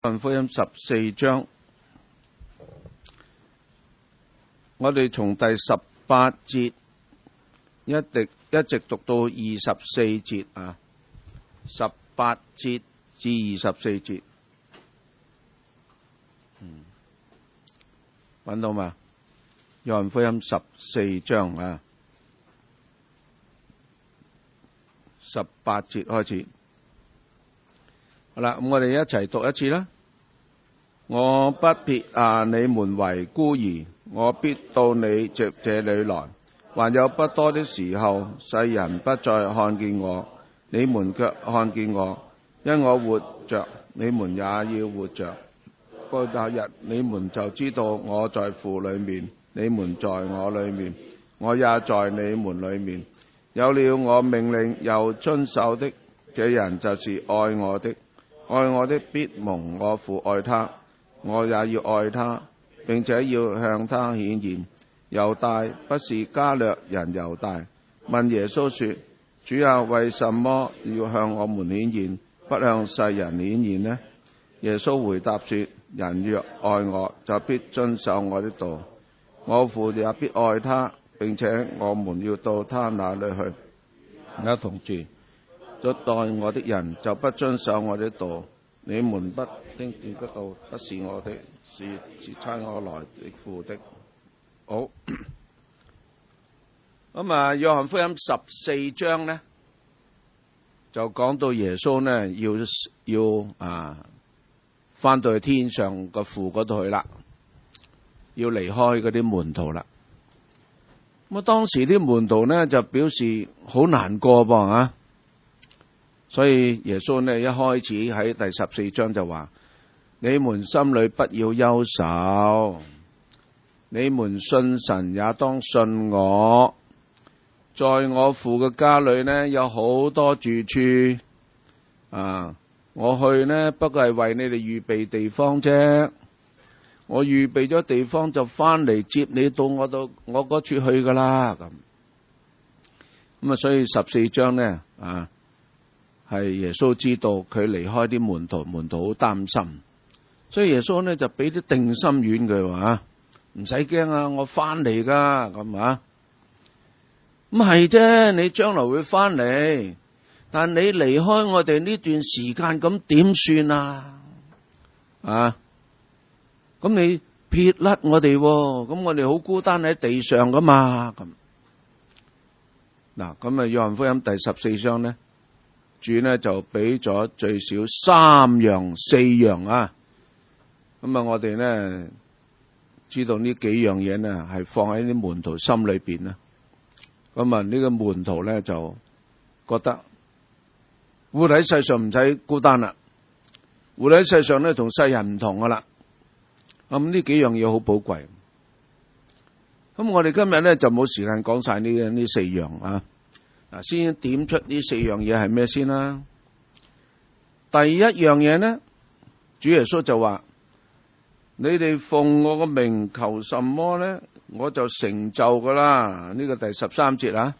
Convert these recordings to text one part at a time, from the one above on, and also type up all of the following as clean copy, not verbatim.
福音14章，我哋從第18節一直讀到24節啊，18節至24節，揾到嘛？約翰福音14章啊，18節開始。好啦，咁我哋一齊讀一次啦。我不撇你們為孤兒，我必到你這裏來。還有不多的時候，世人不再看見我，你們卻看見我，因我活着，你們也要活着。到那日，你們就知道我在父裏面，你們在我裏面，我也在你們裏面。有了我命令又遵守的，這人就是愛我的。愛我的必蒙我父愛他，我也要愛他，並且要向他顯現。猶大不是加略人猶大，問耶穌說：主啊，為什麼要向我們顯現，不向世人顯現呢？耶穌回答說：人若愛我，就必遵守我的道，我父也必愛他，並且我們要到他那裏去，一同住。不愛我的人就不遵守我的道，你們不聽見的道不是我的，是差我來的父的。好，咁啊，約翰福音14章呢，就講到耶穌呢要翻到去天上個父嗰度去啦，要離開嗰啲門徒啦。咁啊，當時啲門徒呢就表示好難過噃啊。所以耶穌呢一開始喺第14章就話：你們心裏不要憂愁，你們信神也當信我。在我父嘅家裏呢有好多住處啊！我去呢不過係為你哋預備地方啫。我預備咗地方就翻嚟接你到我嗰處去噶啦。咁啊，所以14章呢係耶穌知道佢離開啲門徒好擔心，所以耶穌呢就俾啲定心丸佢話：唔使驚啊，我翻嚟噶咁啊。咁係啫，你將來會翻嚟，但你離開我哋呢段時間咁點算啊？啊，咁你撇甩我哋，咁我哋好孤單喺地上噶嘛？咁嗱，咁啊，約翰福音第14章呢。主呢就俾咗最少4樣啊，咁啊我哋呢知道呢幾樣嘢呢係放喺啲門徒心裏邊啦，咁啊呢個門徒呢就覺得活喺世上唔使孤單啦，活喺世上呢同世人唔同噶啦，咁呢幾樣嘢好寶貴，咁我哋今日呢就冇時間講晒呢4樣啊。先點出呢4樣嘢係咩先啦？第一樣嘢呢，主耶穌就話：你哋奉我個名求什麼呢，我就成就噶啦。呢個第13節啊，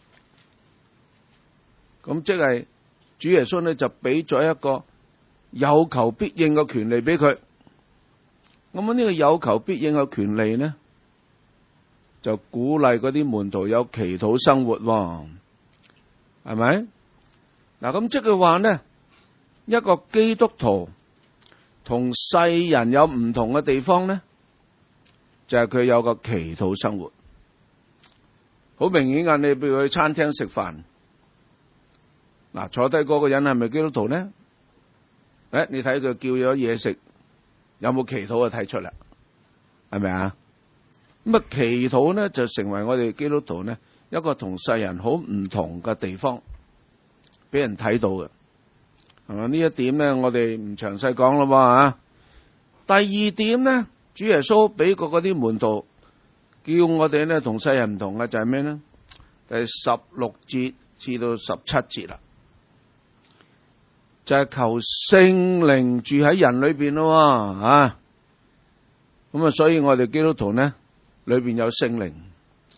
咁即係主耶穌呢就俾咗一個有求必應嘅權利俾佢。咁呢個有求必應嘅權利呢，就鼓勵嗰啲門徒有祈禱生活喎。係咪？嗱，咁即係話呢，一個基督徒同世人有唔同嘅地方呢，就係佢有個祈禱生活。好明顯㗎，你譬如去餐廳食飯，嗱，坐低嗰個人係咪基督徒呢？你睇佢叫咗嘢食，有冇祈禱就睇出嚟，係咪啊？咁啊，祈禱呢就成為我哋基督徒呢一個同世人好唔同嘅地方，俾人睇到嘅，係嘛？呢一點呢，我哋唔詳細講咯啊。第二點呢，主耶穌俾過嗰啲門徒，叫我哋呢同世人唔同嘅就係咩呢？第16節至到17節啦，就係求聖靈住喺人裏邊咯啊。咁啊，所以我哋基督徒呢裏邊有聖靈。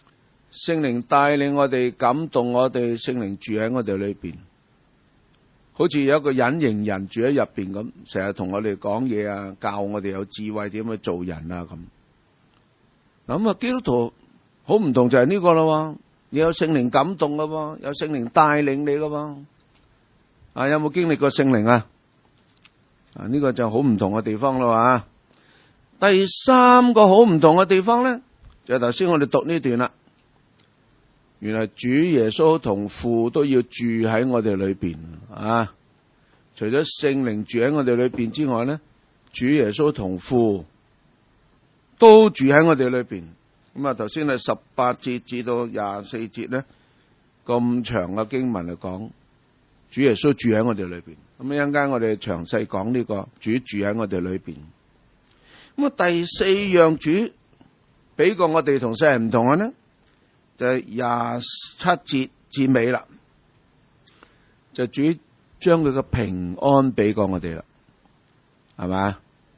聖靈帶領我哋，感動我哋，聖靈住喺我哋裏邊， 好似有一個隱形人住喺入邊咁，成日同我哋講嘢啊，教我哋有智慧點去做人啊咁。咁啊，基督徒好唔同就係呢個啦，你有聖靈感動噶，有聖靈帶領你噶。啊，有冇經歷過聖靈啊？啊，呢個就好唔同嘅地方啦。第三個好唔同嘅地方咧，就係頭先我哋讀呢段啦。原來主耶穌同父都要住喺我哋裏邊啊！除咗聖靈住喺我哋裏邊之外咧，主耶穌同父都住喺我哋裏邊。咁啊，頭先係18節至到24節咧，咁長嘅經文嚟講，主耶穌住喺我哋裏邊。咁一陣間我哋詳細講呢個主住喺我哋裏邊。咁啊，第四樣主俾過我哋同世人唔同嘅呢，就係27節至尾啦，就主將佢嘅平安俾過我哋啦，係咪？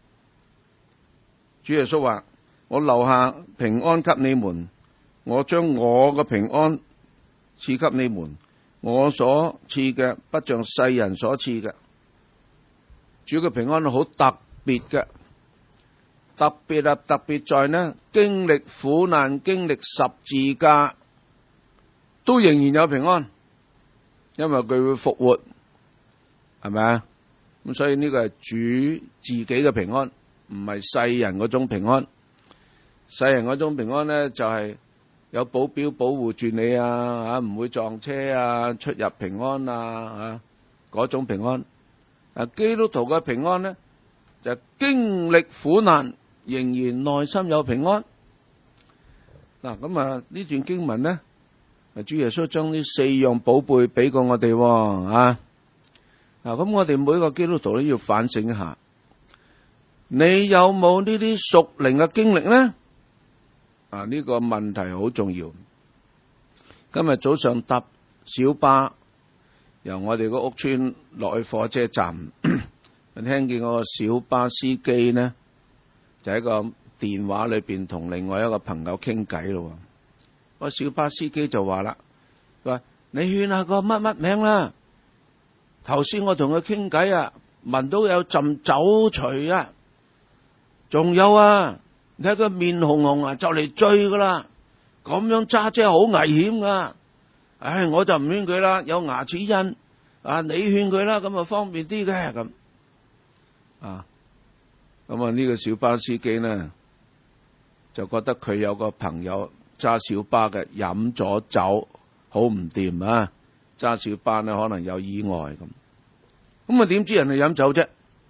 主耶穌話：我留下平安給你們，我將我嘅平安賜給你們，我所賜嘅不像世人所賜嘅。主嘅平安係好特別嘅，特別在呢經歷苦難、經歷十字架，都仍然有平安，因為佢會復活，係咪啊？咁所以呢個係主自己嘅平安，唔係世人嗰種平安。世人嗰種平安咧，就係有保鏢保護住你啊，唔會撞車啊，出入平安啊，嗰種平安。基督徒嘅平安咧，就係經歷苦難，仍然內心有平安。嗱，咁啊呢段經文咧，主耶穌將呢4樣寶貝俾過我哋啊。嗱，咁我哋每個基督徒都要反省一下，你有冇呢啲屬靈嘅經歷咧？啊，呢個問題好重要。今日早上搭小巴由我哋個屋村落去火車站，聽見嗰個小巴司機呢，就喺個電話裏邊同另外一個朋友傾偈咯。個小巴司機就話啦：佢話你勸下個乜乜名啦？頭先我同佢傾偈啊，聞到有陣酒除啊，仲有啊，你睇佢面紅紅啊，就嚟醉噶啦，咁樣揸車好危險噶。唉，我就唔勸佢啦，有牙齒印啊，你勸佢啦，咁啊方便啲嘅咁啊。咁啊呢個小巴司機呢，就覺得佢有個朋友揸小巴嘅飲咗酒，好唔掂啊！揸小巴呢可能有意外咁。咁啊點知人哋飲酒啫？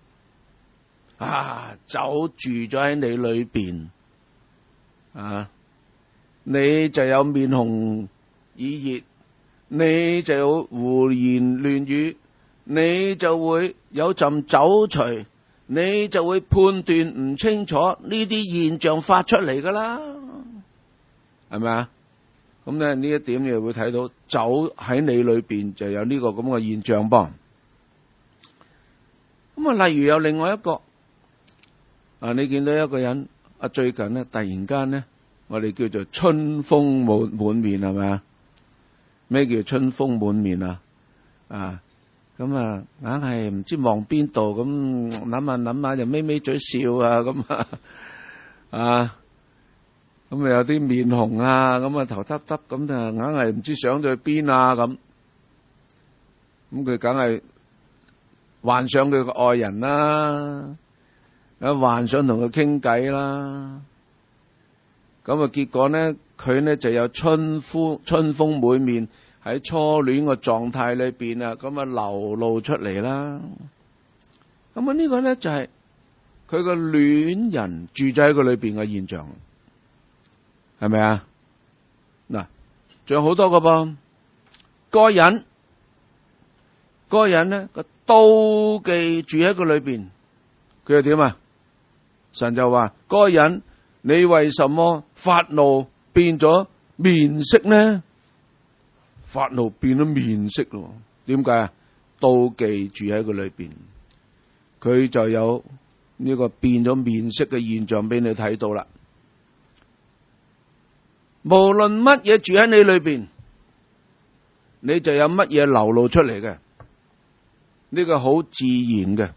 啊，酒住咗喺你裏邊啊，你就有面紅耳熱，你就有胡言亂語，你就會有陣酒除，你就會判斷唔清楚呢啲現象發出嚟噶啦，係咪啊？咁咧呢一點你會睇到酒喺你裏邊就有呢個咁嘅現象噃。咁啊，例如有另外一個啊，你見到一個人啊，最近咧突然間咧，我哋叫做春風滿面，係咪啊？咩叫春風滿面啊？啊，咁啊，硬係唔知望邊度咁諗下就咪咪嘴笑啊，咁啊，咁啊有啲面紅啊，咁啊頭耷耷咁啊，硬係唔知想咗去邊啊咁，咁佢梗係幻想佢個愛人啦，幻想同佢傾偈啦，咁啊結果呢，佢呢就有春風滿面喺初戀個狀態裏邊啊，咁啊流露出嚟啦。咁啊呢個呢就係佢個戀人住咗喺佢裏邊嘅現象，係咪啊？嗱，仲有好多個噃，嗰個人呢個妒忌住喺佢裏邊，佢又點啊？神就話：嗰個人，你為什麼發怒變咗面色呢？發怒變咗面色咯？點解啊？妒忌住喺佢裏邊，佢就有呢個變咗面色嘅現象俾你睇到啦。無論乜嘢住喺你裏邊，你就有乜嘢流露出嚟嘅。 呢個好自然嘅。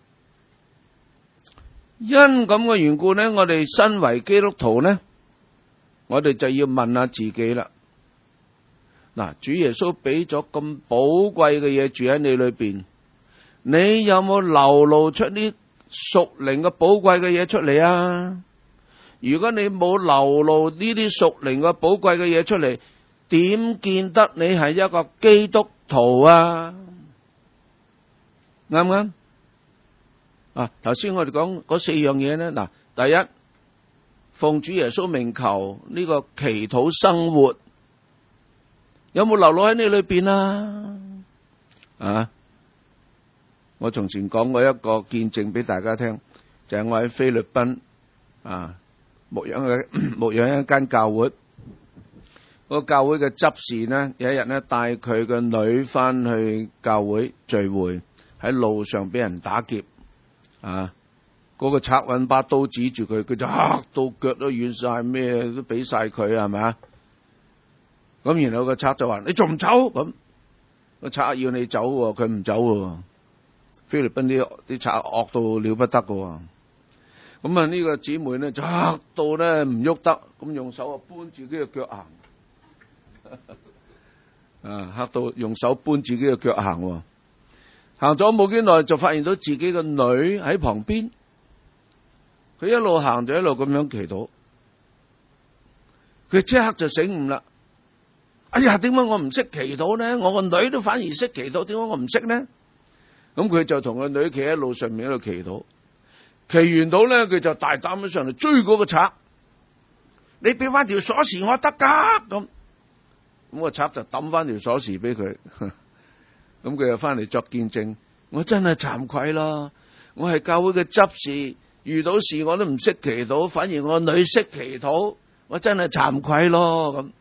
因咁嘅緣故呢，我哋身為基督徒呢，我哋就要問下自己啦。嗱，主耶穌俾咗咁寶貴嘅嘢住喺你裏邊，你有冇流露出啲屬靈嘅寶貴嘅嘢出嚟啊？如果你冇流露呢啲屬靈嘅寶貴嘅嘢出嚟，點見得你係一個基督徒啊？啱唔啱？啊，頭先我哋講嗰4樣嘢咧，嗱，第一，奉主耶穌名求呢個祈禱生活，有冇流露喺你裏邊啊？啊，我從前講過一個見證俾大家聽，就係我喺菲律賓啊牧養一間教會，個教會嘅執事呢，有一日呢帶佢個女翻去教會聚會，喺路上俾人打劫。啊！嗰個賊揾把刀指住佢，佢就嚇到腳都軟晒，咩都俾晒佢，係咪啊？咁然後個賊就話：你仲唔走？咁個賊要你走，佢唔走喎。菲律賓啲賊惡到了不得㗎。咁啊呢個姊妹呢就嚇到咧唔喐得，咁用手搬自己嘅腳行。啊！嚇到用手搬自己嘅腳行。行咗冇幾耐，就發現到自己個女喺旁邊，佢一路行就一路咁樣祈禱，佢即刻就醒悟啦。哎呀，點解我唔識祈禱呢？我個女都反而識祈禱，點解我唔識呢？咁佢就同個女企喺路上面喺度祈禱，祈完到咧，佢就大膽咁上嚟追嗰個賊，你俾翻條鎖匙我得噶。咁個賊就抌翻條鎖匙俾佢。咁佢又翻嚟作見證，我真係慚愧啦！我係教會嘅執事，遇到事我都唔識祈禱，反而我女識祈禱，我真係慚愧咯。咁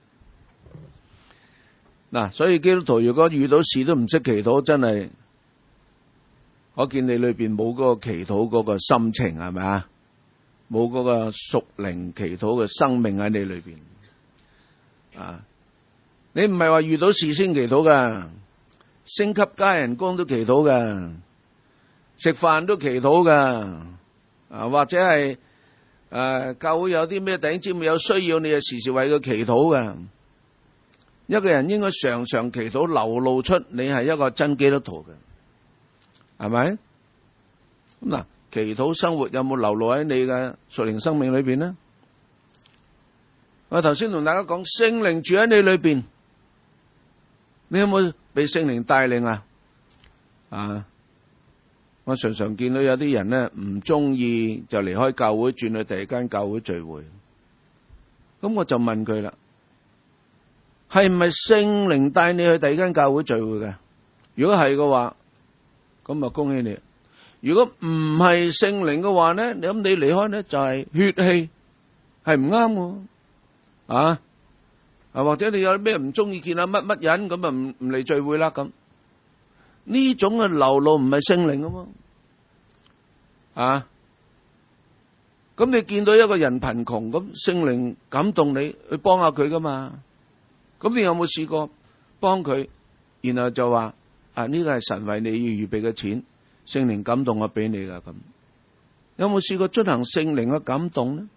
嗱，所以基督徒如果遇到事都唔識祈禱，真係可見你裏邊冇嗰個祈禱嗰個心情，係咪啊？冇嗰個屬靈祈禱嘅生命喺你裏邊啊！你唔係話遇到事先祈禱噶。升級加人工都祈禱噶，食飯都祈禱噶，啊或者係教會有啲咩弟兄姊妹有需要，你就時時為佢祈禱噶。一個人應該常常祈禱，流露出你係一個真基督徒嘅，係咪？咁嗱，祈禱生活有冇流露喺你嘅屬靈生命裏邊呢？我頭先同大家講，聖靈住喺你裏邊，你有冇被聖靈帶領啊？啊！我常常見到有啲人呢唔中意就離開教會，轉去第二間教會聚會。咁我就問佢啦，係唔係聖靈帶你去第二間教會聚會嘅？如果係嘅話，咁啊恭喜你。如果唔係聖靈嘅話呢，咁你離開呢就係血氣，係唔啱嘅。啊！或者你有咩唔中意見啊乜乜人，咁啊唔嚟聚會啦。咁呢種嘅流露唔係聖靈啊嘛。啊，咁你見到一個人貧窮，咁聖靈感動你去幫下佢噶嘛？咁你有冇試過幫佢，然後就話呢個係神為你要預備嘅錢，聖靈感動我俾你噶。咁有冇試過進行聖靈嘅感動呢？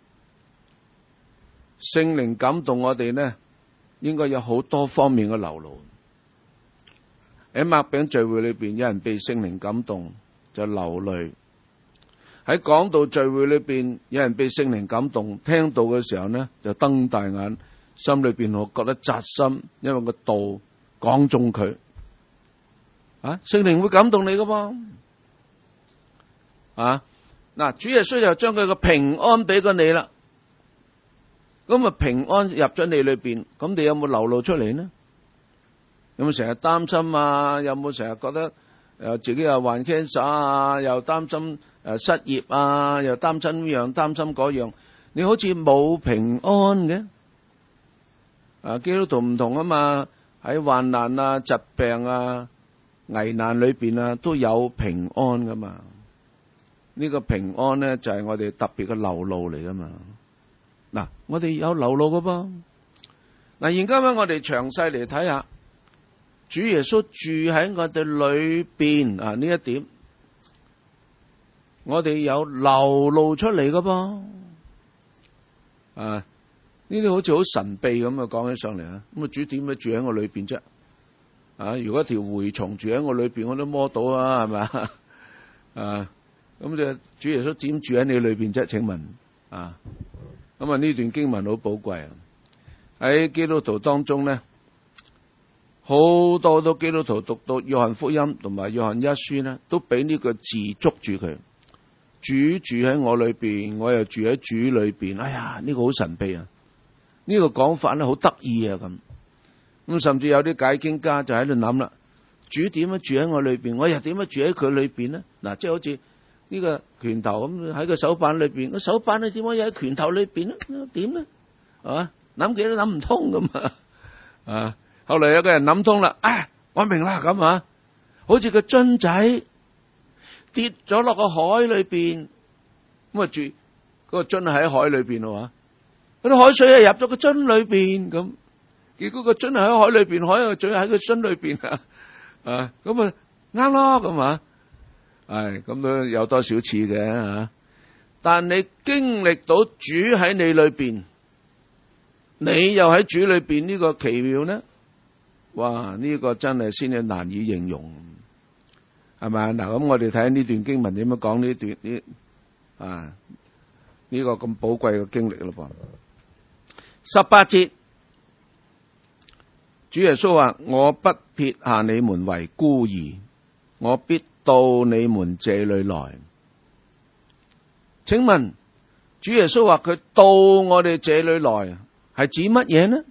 聖靈感動我哋呢，應該有好多方面嘅流露。喺擘餅聚會裏邊，有人被聖靈感動就流淚；喺講道聚會裏邊，有人被聖靈感動，聽到嘅時候呢就瞪大眼，心裏邊我覺得扎心，因為個道講中佢。聖靈會感動你噶噃。嗱，主耶穌就將佢個平安俾過你啦。咁啊平安入咗你裏邊，咁你有冇流露出嚟呢？有冇成日擔心啊？有冇成日覺得自己又患 cancer 啊？又擔心失業啊？又擔心呢樣擔心嗰樣？你好似冇平安嘅。基督徒唔同啊嘛，喺患難啊、疾病啊、危難裏邊啊都有平安噶嘛。呢個平安呢就係我哋特別嘅流露嚟噶嘛。嗱，我哋有流露噶噃。嗱，而家咧我哋詳細嚟睇下， 主耶穌住喺我哋裏邊啊！呢一點，我哋有流露出嚟噶噃啊！呢啲好似好神秘咁啊，講起上嚟啊！咁啊，主點樣住喺我裏邊啫？啊！如果條蛔蟲住喺我裏邊，我都摸到啊，係咪啊？咁就主耶穌點住喺你裏邊啫？請問啊？咁啊，呢段經文好寶貴啊！喺基督徒當中咧，好多都基督徒讀到約翰福音同埋約翰一書咧，都俾呢個字捉住佢。主住喺我裏邊，我又住喺主裏邊。哎呀，呢個好神秘啊！呢個講法咧好得意啊咁。甚至有啲解經家就喺度諗啦，主點樣住喺我裏邊，我又點樣住喺佢裏邊呢？嗱，即係好似呢個拳頭咁喺個手板裏邊，個手板你點解又喺拳頭裏邊呢？點呢？啊，諗幾都諗唔通咁啊！後來有個人諗通啦，我明啦咁啊，好似個樽仔跌咗落個海裏邊，咁啊住嗰個樽喺海裏邊咯，嗰啲海水啊入咗個樽裏邊咁。結果個樽喺海裏邊，海又嘴喺個樽裏邊咁啊啱咯咁啊，咁都有多少似嘅。但你經歷到主喺你裏邊，你又喺主裏邊，呢個奇妙呢？哇！呢個真係先至難以形容，係咪啊？嗱，咁我哋睇呢段經文點樣講呢段呢個咁寶貴嘅經歷咯噃。18節。主耶穌話：我不撇下你們為孤兒，我必到你們這裏來。請問，主耶穌話佢到我哋這裏來，係指乜嘢呢？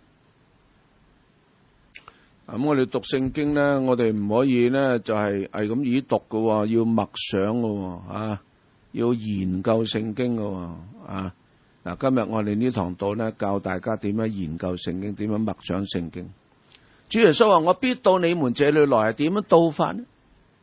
咁我哋讀聖經咧，我哋唔可以咧就係咁以讀嘅，要默想嘅，要研究聖經嘅，嗱，今日我哋呢堂道咧教大家點樣研究聖經，點樣默想聖經。主耶穌話：我必到你們這裏來，係點樣到法呢？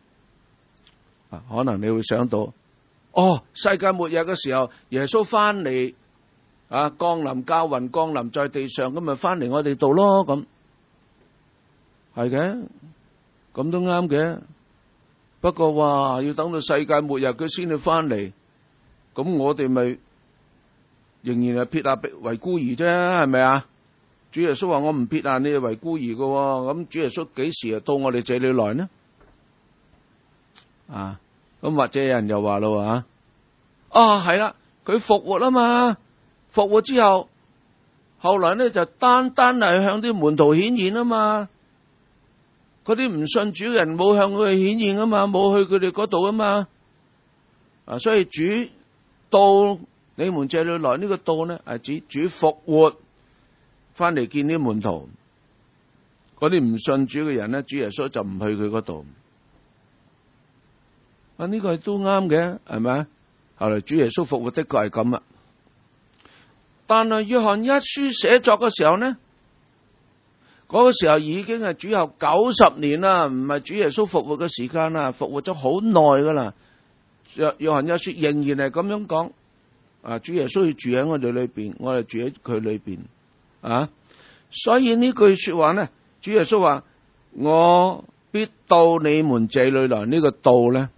可能你會想到，世界末日嘅時候，耶穌翻嚟降臨，駕雲降臨在地上，咁咪翻嚟我哋度咯。咁係嘅，咁都啱嘅。不過話要等到世界末日佢先至翻嚟，咁我哋咪仍然係撇下為孤兒啫，係咪啊？主耶穌話：我唔撇下你哋為孤兒嘅，咁主耶穌幾時到我哋這裏來呢？咁或者有人又話咯，係啦，佢復活啊嘛，復活之後，後來呢就單係向啲門徒顯現啊嘛，嗰啲唔信主嘅人冇向佢哋顯現啊嘛，冇去佢哋嗰度啊嘛，所以主到你們這裏來呢個到呢，係指主復活。翻嚟見啲門徒，嗰啲唔信主嘅人咧，主耶穌就唔去佢嗰度。呢個都啱嘅，係咪啊？後來主耶穌復活的確係咁啊。但係約翰一書寫作嘅時候呢，嗰個時候已經係主後90年啦，唔係主耶穌復活嘅時間啦，復活咗好耐噶啦。約翰一書仍然係咁樣講，主耶穌要住喺我哋裏邊，我哋住喺佢裏邊。所以呢句說話呢，主耶穌話：我必到你們這裏來。呢個到呢，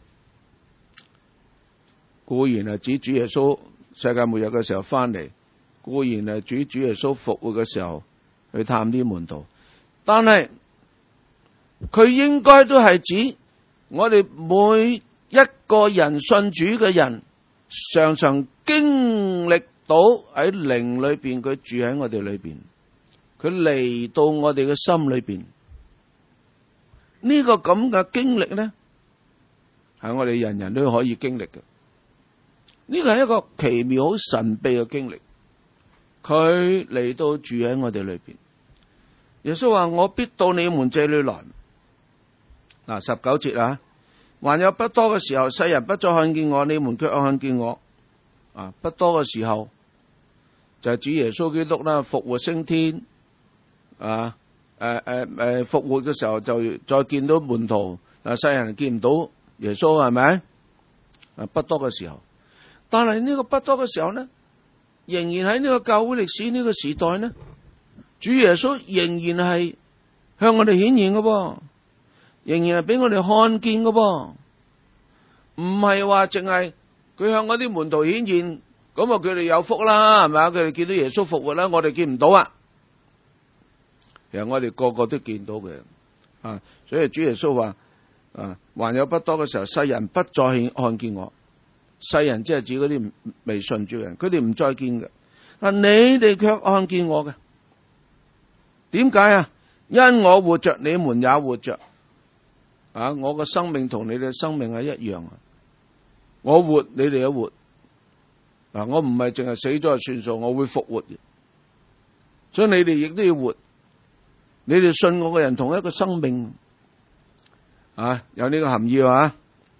固然係指主耶穌世界末日嘅時候翻嚟，固然係指主耶穌復活嘅時候去探啲門徒，但係佢應該都係指我哋每一個人信主嘅人，常常經歷到喺靈裏邊，佢住喺我哋裏邊，佢嚟到我哋嘅心裏邊。呢個咁嘅經歷咧，係我哋人人都可以經歷嘅。呢個係一個奇妙、好神秘嘅經歷。佢嚟到住喺我哋裏邊。耶穌話：我必到你們這裏來。嗱，19節還有不多嘅時候，世人不再看見我，你們卻看見我。不多嘅時候。就係主耶穌基督啦，復活升天，復活嘅時候就再見到門徒，世人見唔到耶穌，係咪？不多嘅時候，但係呢個不多嘅時候呢，仍然喺呢個教會歷史呢個時代呢，主耶穌仍然係向我哋顯現嘅噃，仍然係俾我哋看見嘅噃，唔係話淨係佢向嗰啲門徒顯現，咁啊佢哋有福啦，係咪啊？佢哋見到耶穌復活啦，我哋見唔到啊。其實我哋個個都見到嘅，啊，所以主耶穌話，還有不多嘅時候，世人不再看見我。世人即係指嗰啲未信主嘅人，佢哋唔再見嘅。但你哋卻看見我嘅，點解啊？因我活着，你們也活着。啊，我嘅生命同你哋嘅生命係一樣啊！我活，你哋都活。嗱，我唔係淨係死咗就算數，我會復活嘅。所以你哋亦都要活。你哋信我嘅人同一個生命，啊，有呢個含義啊。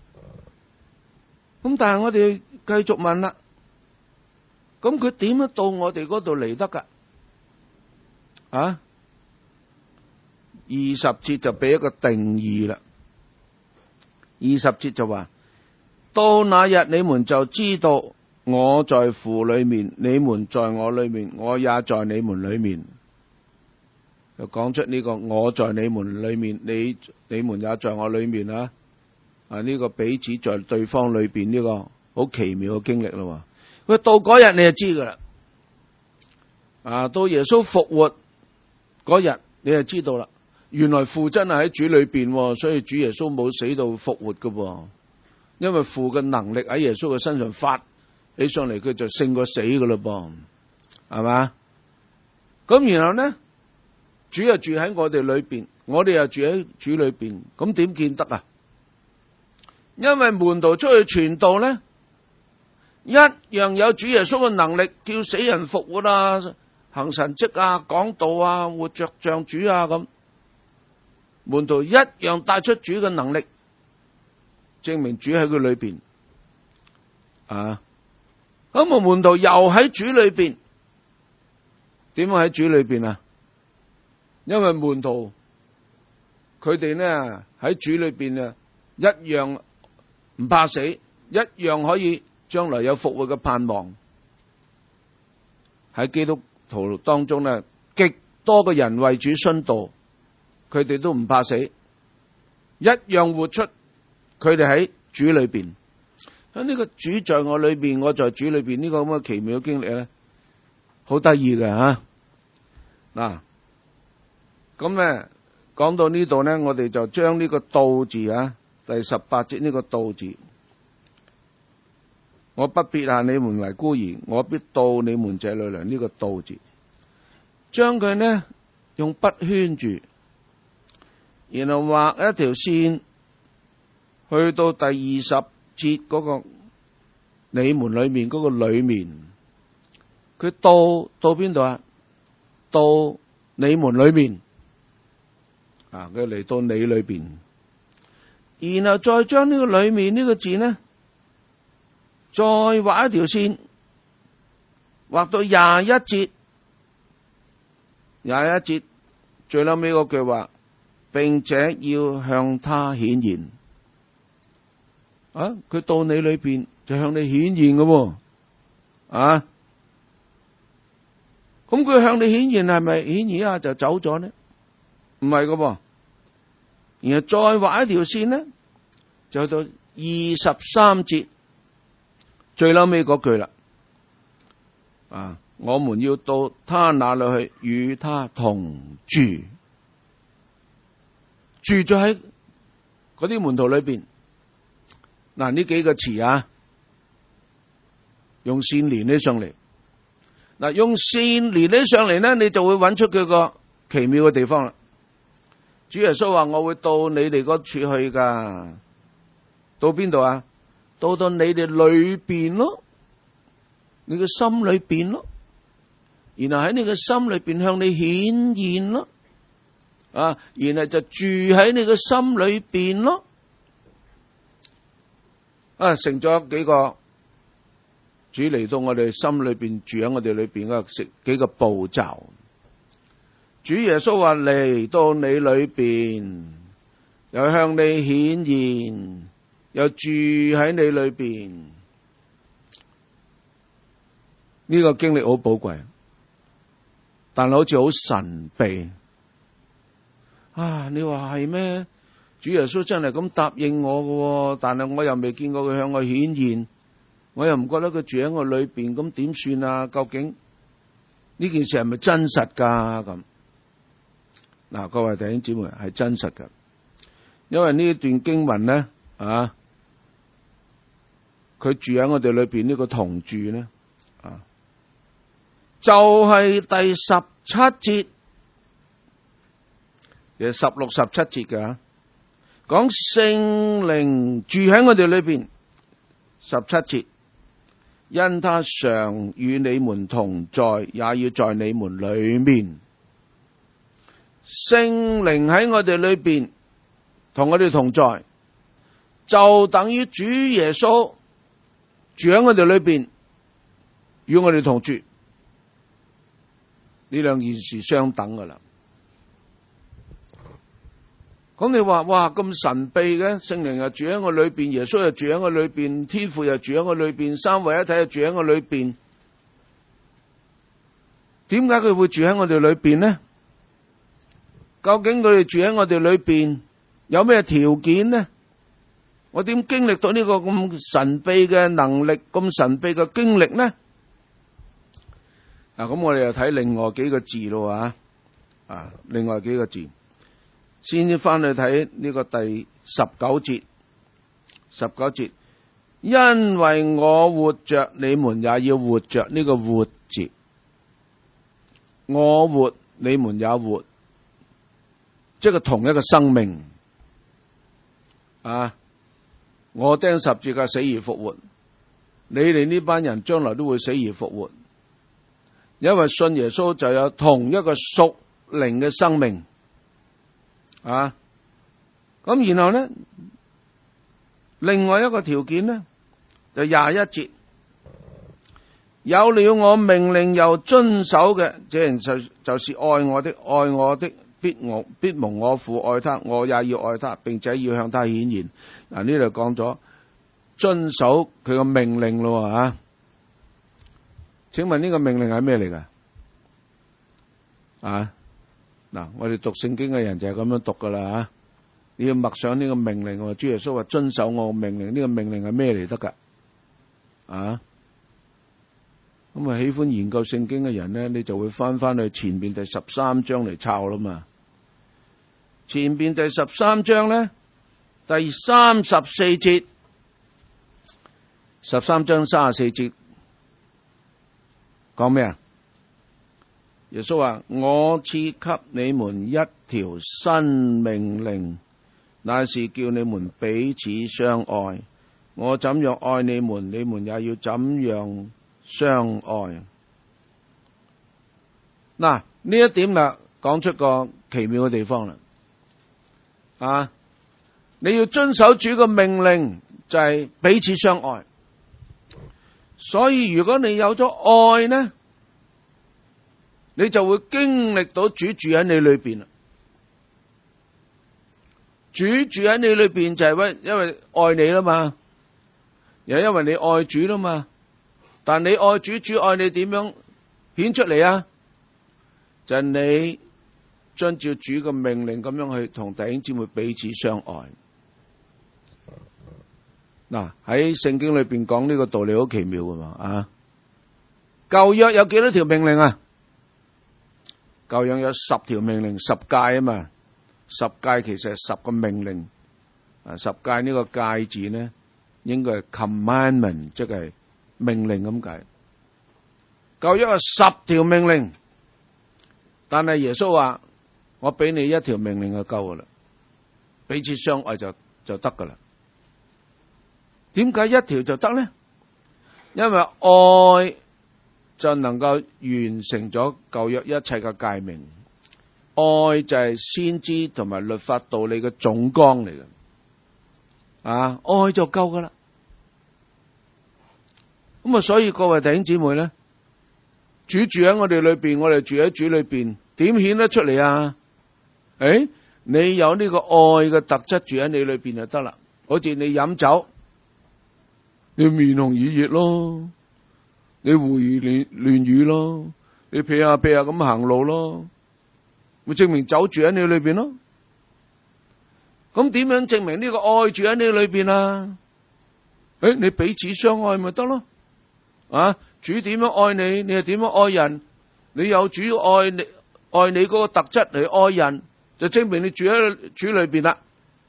咁但係我哋繼續問啦，咁佢點樣到我哋嗰度嚟得噶？啊，20節就俾一個定義啦。20節就話，到那日你們就知道我在父裏面，你們在我裏面，我也在你們裏面。就講出呢個我在你們裏面，你們也在我裏面啊！呢個彼此在對方裏邊呢個好奇妙嘅經歷咯。佢到嗰日你就知噶啦，到耶穌復活嗰日你就知道啦。原來父真係喺主裏邊，所以主耶穌冇死到復活噶，因為父嘅能力喺耶穌嘅身上發起上嚟，佢就勝過死噶啦噃，係嘛？咁然後呢，主又住喺我哋裏邊，我哋又住喺主裏邊，咁點見得啊？因為門徒出去傳道呢，一樣有主耶穌嘅能力，叫死人復活啊，行神蹟啊，講道啊，活着像主啊咁。門徒一樣帶出主嘅能力，證明主喺佢裏邊。咁啊，門徒又喺主裏邊，點樣喺主裏邊啊？因為門徒佢哋呢喺主裏邊啊，一樣唔怕死，一樣可以將來有復活嘅盼望。喺基督徒當中呢，極多嘅人為主殉道，佢哋都唔怕死，一樣活出佢哋喺主裏邊。喺呢個主在我裏邊，我在主裏邊呢個咁嘅奇妙嘅經歷咧，好得意嘅吓。嗱，咁咧講到呢度咧，我哋就將呢個道字啊，第18節呢個道字，我不撇下你們為孤兒，我必到你們這裏來。呢個道字，將佢呢用筆圈住，然後畫一條線，去到第20節嗰個你們裏面嗰個裏面，佢到邊度啊？到你們裏面啊，佢嚟到你裏邊，然後再將呢個裏面呢個字呢，再畫一條線，畫到21節，21節最後尾嗰句話，並且要向他顯現。佢到你裏邊就向你顯現嘅，咁佢向你顯現係咪顯現下就走咗呢？唔係嘅，然後再畫一條線呢，就到23節最後尾嗰句啦。我們要到他那裏去，與他同住，住咗喺嗰啲門徒裏邊。嗱，呢幾個詞啊，用線連起上嚟。嗱，用線連起上嚟呢，你就會揾出佢個奇妙嘅地方啦。主耶穌話：我會到你哋嗰處去噶。到邊度啊？到你哋裏邊咯，你嘅心裏邊咯。然後喺你嘅心裏邊向你顯現咯。然後就住喺你嘅心裏邊咯。成咗幾個主嚟到我哋心裏邊，住喺我哋裏邊嘅幾個步驟。主耶穌話嚟到你裏邊，又向你顯現，又住喺你裏邊。呢個經歷好寶貴，但係好似好神秘。 你話係咩？主耶穌真係咁答應我嘅，但係我又未見過佢向我顯現，我又唔覺得佢住喺我裏邊，咁點算啊？究竟呢件事係咪真實噶？咁嗱，各位弟兄姊妹，係真實噶，因為呢一段經文咧，佢住喺我哋裏邊呢個同住咧，就係第17節，其實16、17節嘅，講聖靈住喺我哋裏邊。17節，因他常與你們同在，也要在你們裏面。聖靈喺我哋裏邊，同我哋同在，就等於主耶穌住喺我哋裏邊，與我哋同住。呢兩件事相等噶啦。咁你話哇咁神秘嘅，聖靈又住喺我裏邊，耶穌又住喺我裏邊，天父又住喺我裏邊，三位一體又住喺我裏邊。點解佢會住喺我哋裏邊呢？究竟佢哋住喺我哋裏邊有咩條件呢？我點經歷到呢個咁神秘嘅能力，咁神秘嘅經歷呢？咁我哋又睇另外幾個字咯，另外幾個字，先翻去睇呢個第19節。19節，因為我活着，你們也要活着。呢個活字，我活，你們也活，即係同一個生命。我釘十字架死而復活，你哋呢班人將來都會死而復活。因為信耶穌就有同一個屬靈嘅生命，咁然後呢，另外一個條件呢，就21節，有了我命令又遵守嘅，這人就是愛我的，愛我的必蒙我父愛他，我也要愛他，並且要向他顯現。呢度講咗遵守佢個命令咯，請問呢個命令係咩嚟㗎？我哋讀聖經嘅人就係咁樣讀噶啦，你要默想呢個命令。主耶穌話遵守我嘅命令，呢個命令係咩嚟得㗎？咁喜歡研究聖經嘅人呢，你就會翻去前面第13章嚟抄啦嘛。前面第13章呢，第34節，13章34節。講咩啊？耶穌話：我賜給你們一條新命令，乃是叫你們彼此相愛。我怎樣愛你們，你們也要怎樣相愛。呢一點啦，講出個奇妙嘅地方啦。你要遵守主嘅命令，就係彼此相愛。所以如果你有咗愛呢，你就會經歷到主住喺你裏邊啦。主住喺你裏邊就係因為愛你啦嘛，又因為你愛主啦嘛。但你愛主，主愛你點樣顯出嚟啊？就係你遵照主嘅命令咁樣去同弟兄姊妹彼此相愛。喺聖經裏邊講呢個道理好奇妙噶嘛。舊約有幾多條命令啊？舊約有10條命令，10誡啊嘛。10誡其實係10個命令。10誡呢個誡字呢，應該係 commandment， 即係命令咁解。舊約有10條命令，但係耶穌話：我俾你一條命令就夠噶啦，彼此相愛就得噶啦。點解一條就得呢？因為愛就能夠完成咗舊約一切嘅誡命。愛就係先知同埋律法道理嘅總綱嚟嘅。愛就夠噶啦。咁所以各位弟兄姊妹咧，主住喺我哋裏邊，我哋住喺主裏邊，點顯得出嚟啊？你有呢個愛嘅特質住喺你裏邊就得啦。好似你飲酒，你面紅耳熱咯，你胡言亂語咯，你屁下咁行路咯，會證明酒住喺你裏邊咯。 咁點樣證明呢個愛住喺你裏邊啊？你彼此相愛咪得咯？主點樣愛你，你又點樣愛人？你有主愛你嗰個特質嚟愛人，就證明你住喺主裏邊啦。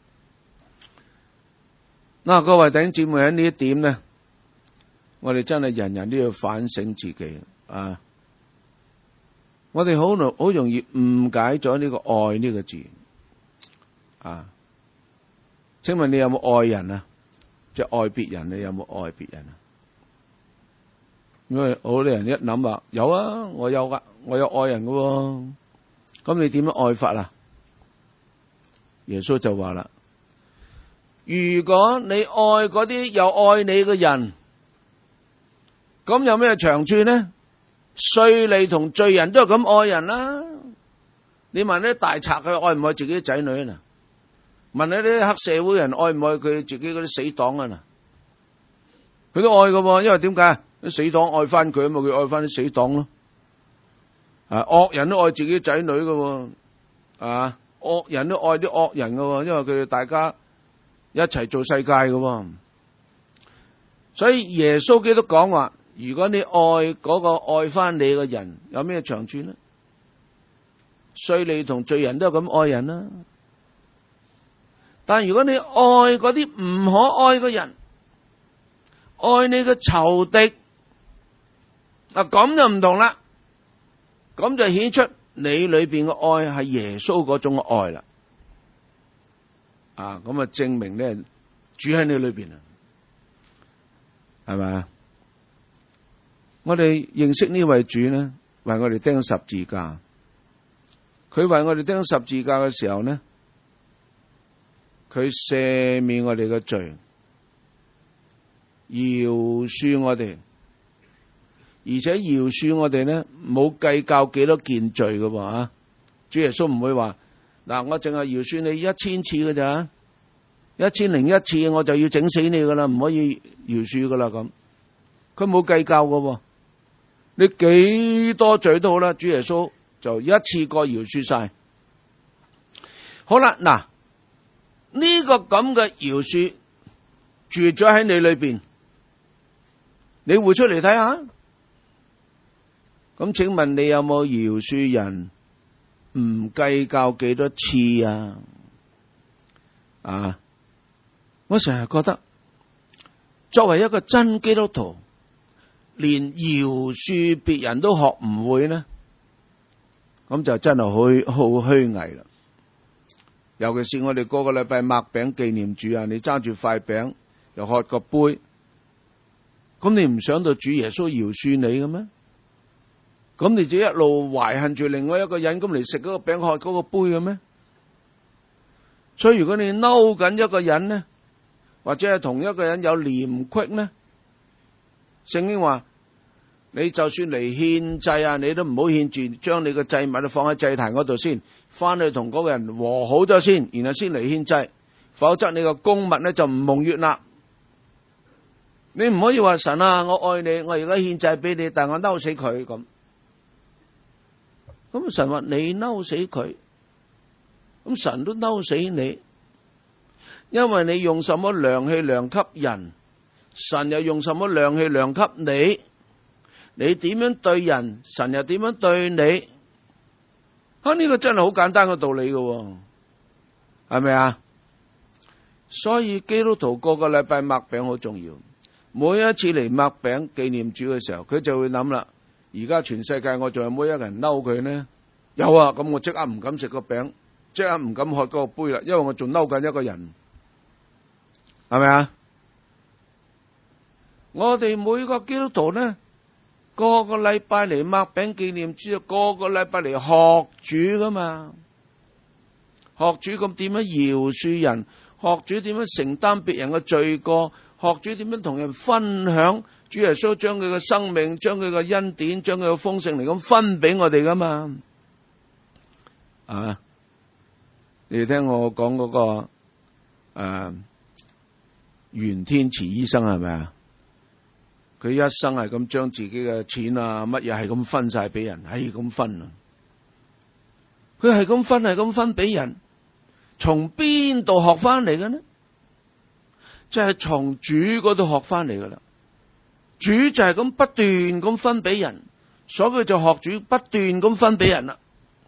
嗱，各位弟兄姊妹，喺呢一點呢，我哋真係人人都要反省自己啊！我哋好容易誤解咗呢個愛呢個字啊！請問你有冇愛人啊？即係愛別人，你有冇愛別人啊？因為好多人一諗話有啊，我有噶，我有愛人噶喎。咁你點樣愛法啊？耶穌就話啦：如果你愛嗰啲有愛你嘅人，咁有咩長處呢？稅吏同罪人都係咁愛人啦。你問啲大賊佢愛唔愛自己啲仔女啊？問下啲黑社會人愛唔愛佢自己嗰啲死黨啊？佢都愛噶，因為點解？啲死黨愛翻佢啊嘛，佢愛翻啲死黨咯。惡人都愛自己仔女噶，惡人都愛啲惡人噶，因為佢哋大家一齊做世界噶。所以耶穌基督講話：如果你愛嗰個愛翻你嘅人，有咩長處呢？稅吏同罪人都係咁愛人啦。但如果你愛嗰啲唔可愛嘅人，愛你嘅仇敵，咁就唔同啦。咁就顯出你裏邊嘅愛係耶穌嗰種愛啦。咁啊證明咧主喺你裏邊啊，係咪？我哋認識呢位主呢，為我哋釘十字架。佢為我哋釘十字架嘅時候呢，佢赦免我哋嘅罪，饒恕我哋，而且饒恕我哋呢，冇計較幾多件罪㗎喎。主耶穌唔會話嗱，我淨係饒恕你1000次㗎咋，1001次我就要整死你㗎啦，唔可以饒恕㗎啦咁。佢冇計較㗎喎，你幾多罪都好啦，主耶穌就一次過饒恕晒。好啦，嗱，呢個咁嘅饒恕住咗喺你裏邊，你活出嚟睇下。咁請問你有冇饒恕人唔計較幾多次啊？我成日覺得作為一個真基督徒，連饒恕別人都學唔會呢，咁就真係好虛偽啦。尤其是我哋個個禮拜擘餅紀念主啊，你揸住塊餅又喝個杯，咁你唔想到主耶穌饒恕你嘅咩？咁你就一路懷恨住另外一個人咁嚟食嗰個餅喝嗰個杯嘅咩？所以如果你嬲緊一個人呢，或者係同一個人有嫌隙呢，聖經話你就算嚟獻祭啊，你都唔好獻住，將你個祭物放喺祭壇嗰度先，翻去同嗰個人和好咗先，然後先嚟獻祭，否則你個供物呢就唔蒙悅納。你唔可以話神啊，我愛你，我而家獻祭俾你，但我嬲死佢咁。咁神話你嬲死佢，咁神都嬲死你，因為你用什麼量器量給人，神又用什麼量器量給你。你點樣對人，神又點樣對你？呢個真係好簡單嘅道理嘅，係咪啊？所以基督徒個個禮拜擘餅好重要。每一次嚟擘餅紀念主嘅時候，佢就會諗啦。而家全世界我仲有冇一個人嬲佢呢？有啊，咁我即刻唔敢食個餅，即刻唔敢喝嗰個杯啦，因為我仲嬲緊一個人，係咪啊？我哋每個基督徒呢，個個禮拜嚟擘餅紀念主，個個禮拜嚟學主噶嘛，學主咁點樣饒恕人，學主點樣承擔別人嘅罪過，學主點樣同人分享。主耶穌將佢嘅生命，將佢嘅恩典，將佢嘅豐盛嚟咁分俾我哋噶嘛？你哋聽我講嗰個袁天慈醫生係咪啊？佢一生係咁將自己嘅錢啊乜嘢係咁分晒俾人，係咁分啊！佢係咁分俾人， 從邊度學翻嚟嘅呢？就係從主嗰度學翻嚟噶啦。主就係咁不斷咁分俾人，所以佢就學主不斷咁分俾人啦。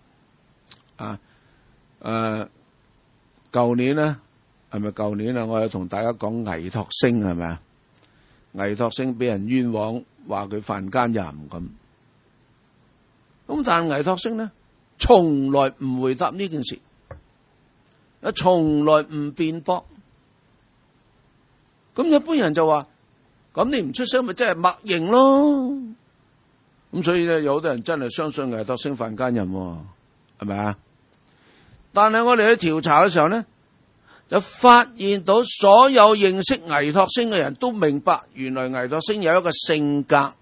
舊年咧，係咪舊年啊？我有同大家講倪柝聲係咪啊？倪柝聲俾人冤枉，話佢犯奸淫咁。咁但係倪柝聲咧，從來唔回答呢件事，從來唔辯駁。咁一般人就話：咁你唔出聲，咪真係默認咯。咁所以咧，有好多人真係相信倪柝聲犯奸淫，係咪啊？但係我哋去調查嘅時候咧，就發現到所有認識倪柝聲嘅人都明白，原來倪柝聲有一個性格，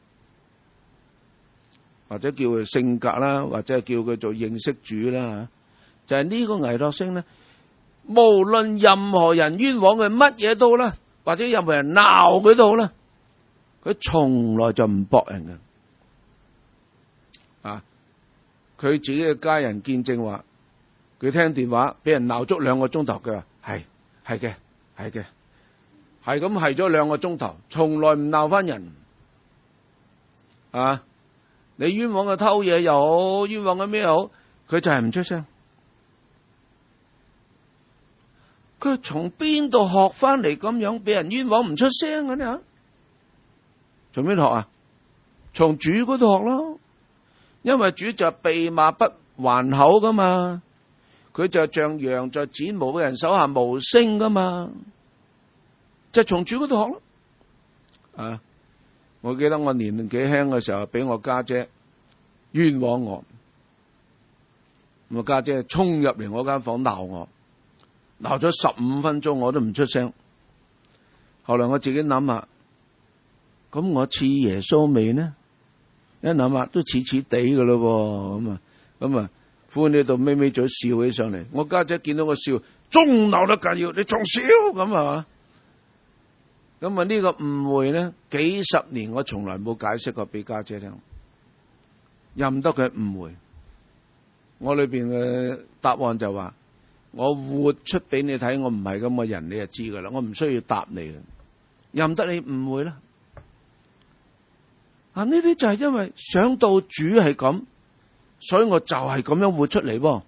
或者叫佢性格啦，或者係叫佢做認識主啦，就係呢個倪柝聲咧，無論任何人冤枉佢乜嘢都好啦，或者任何人鬧佢都好啦，佢從來就唔駁人嘅。佢自己嘅家人見證話，佢聽電話俾人鬧足2個鐘頭，佢話係嘅，係咁係咗2個鐘頭，從來唔鬧翻人。你冤枉嘅偷嘢又好，冤枉嘅咩又好，佢就係唔出聲。佢從邊度學翻嚟咁樣俾人冤枉唔出聲嘅呢？從邊學啊？從主嗰度學咯，因為主就被罵不還口噶嘛，佢就像羊在剪毛嘅人手下無聲噶嘛，就從主嗰度學咯。我記得我年紀輕嘅時候，俾我家姐冤枉我，我家姐衝入嚟我間房鬧我，鬧咗15分鐘我都唔出聲。後來我自己諗下，咁我似耶穌未呢？一諗下都似似地噶咯，咁啊，歡呢度咪咪嘴笑起上嚟。我家姐見到我笑，仲鬧得緊要，你仲笑咁係嘛？咁啊呢個誤會咧，幾十年我從來冇解釋過俾家姐聽，任得佢誤會。我裏邊嘅答案就話：我活出俾你睇，我唔係咁嘅人，你就知噶啦。我唔需要答你嘅，任得你誤會啦。呢啲就係因為想到主係咁，所以我就係咁樣活出嚟噃。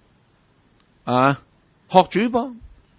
學主噃。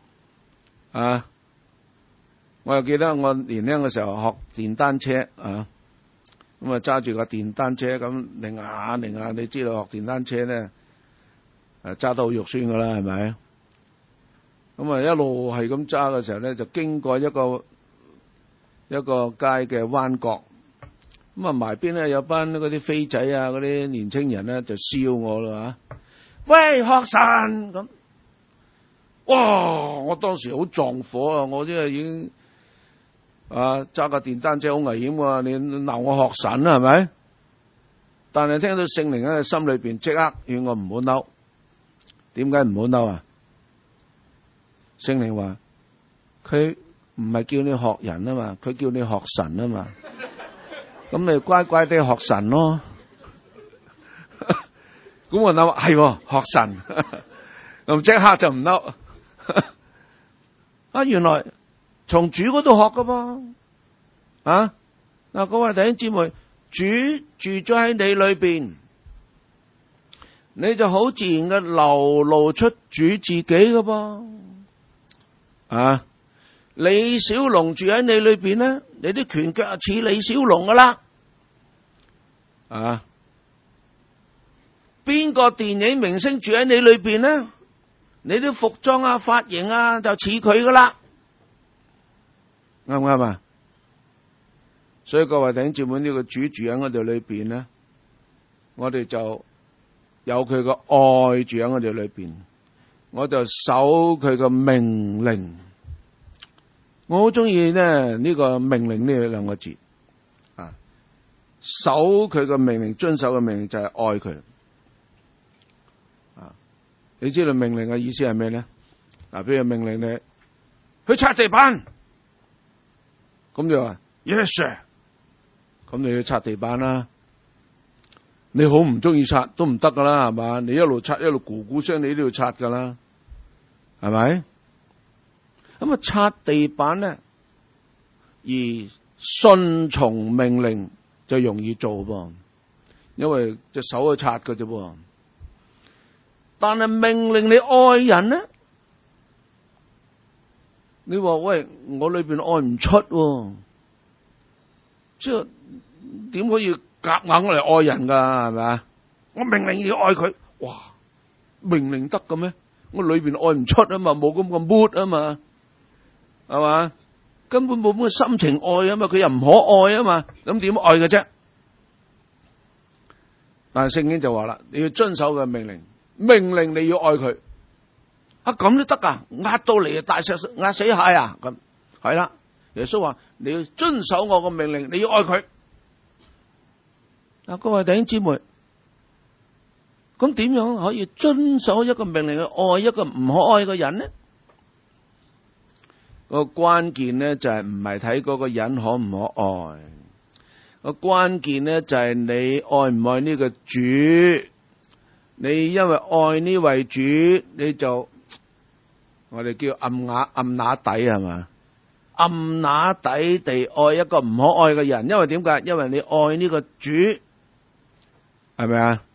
我又記得我年輕嘅時候學電單車，咁揸住個電單車咁擰下，你知道學電單車咧，揸得好肉酸噶啦，係咪？咁一路係咁揸嘅時候咧，就經過一個街嘅彎角，咁埋邊咧有班嗰啲飛仔啊，嗰啲年青人咧就笑我啦，喂，學神咁，哇！我當時好撞火啊，我真係已經。揸架電單車好危險喎，你鬧我學神係咪？但係聽到聖靈喺心裏邊即刻勸我唔好嬲。點解唔好嬲啊？聖靈話佢唔係叫你學人啊嘛，佢叫你學神啊嘛。咁咪乖乖地學神咯。咁我諗係學神，咁即刻就唔嬲。原來。從主嗰度學噶噃，各位弟兄姊妹，主住咗喺你裏邊，你就好自然嘅流露出主自己噶噃，李小龍住喺你裏邊咧，你啲拳腳似李小龍噶啦，邊個電影明星住喺你裏邊咧，你啲服裝啊、髮型啊就似佢噶啦。啱唔啱啊？所以各位弟兄姊妹，呢個主住喺我哋裏邊咧，我哋就有佢個愛住喺我哋裏邊，我就守佢個命令。我好中意咧呢個命令呢兩個字，守佢個命令，遵守嘅命令就係愛佢。你知道命令嘅意思係咩咧？比如命令你去擦地板。咁就話 Yes sir， 咁你要擦地板啦。你好唔中意擦都唔得噶啦，係嘛？你一路擦一路咕咕聲，你都要擦噶啦。 係咪？咁啊，擦地板咧，而順從命令就容易做噃，因為隻手去擦㗎啫噃。但係命令你愛人咧，你話喂，我裏邊愛唔出，即係點可以夾硬嚟愛人噶？係咪啊？我命令你要愛佢，哇！命令得嘅咩？我裏邊愛唔出啊嘛，冇咁嘅 mood 啊嘛，係嘛？根本冇咁嘅心情愛啊嘛，佢又唔可愛啊嘛，咁點愛嘅啫？但係聖經就話啦，你要遵守嘅命令，命令你要愛佢。啊，咁都得噶？壓到嚟大石壓死蟹啊！咁係啦，耶穌話你要遵守我個命令，你要愛佢。嗱，各位弟兄姊妹，咁點樣可以遵守一個命令去愛一個唔可愛嘅人呢？個關鍵咧就係唔係睇嗰個人可唔可愛，個關鍵咧就係你愛唔愛呢個主。你因為愛呢位主，你就我哋叫暗啞底係嘛？暗啞底地愛一個唔可愛嘅人，因為點解？因為你愛呢個主，係咪啊？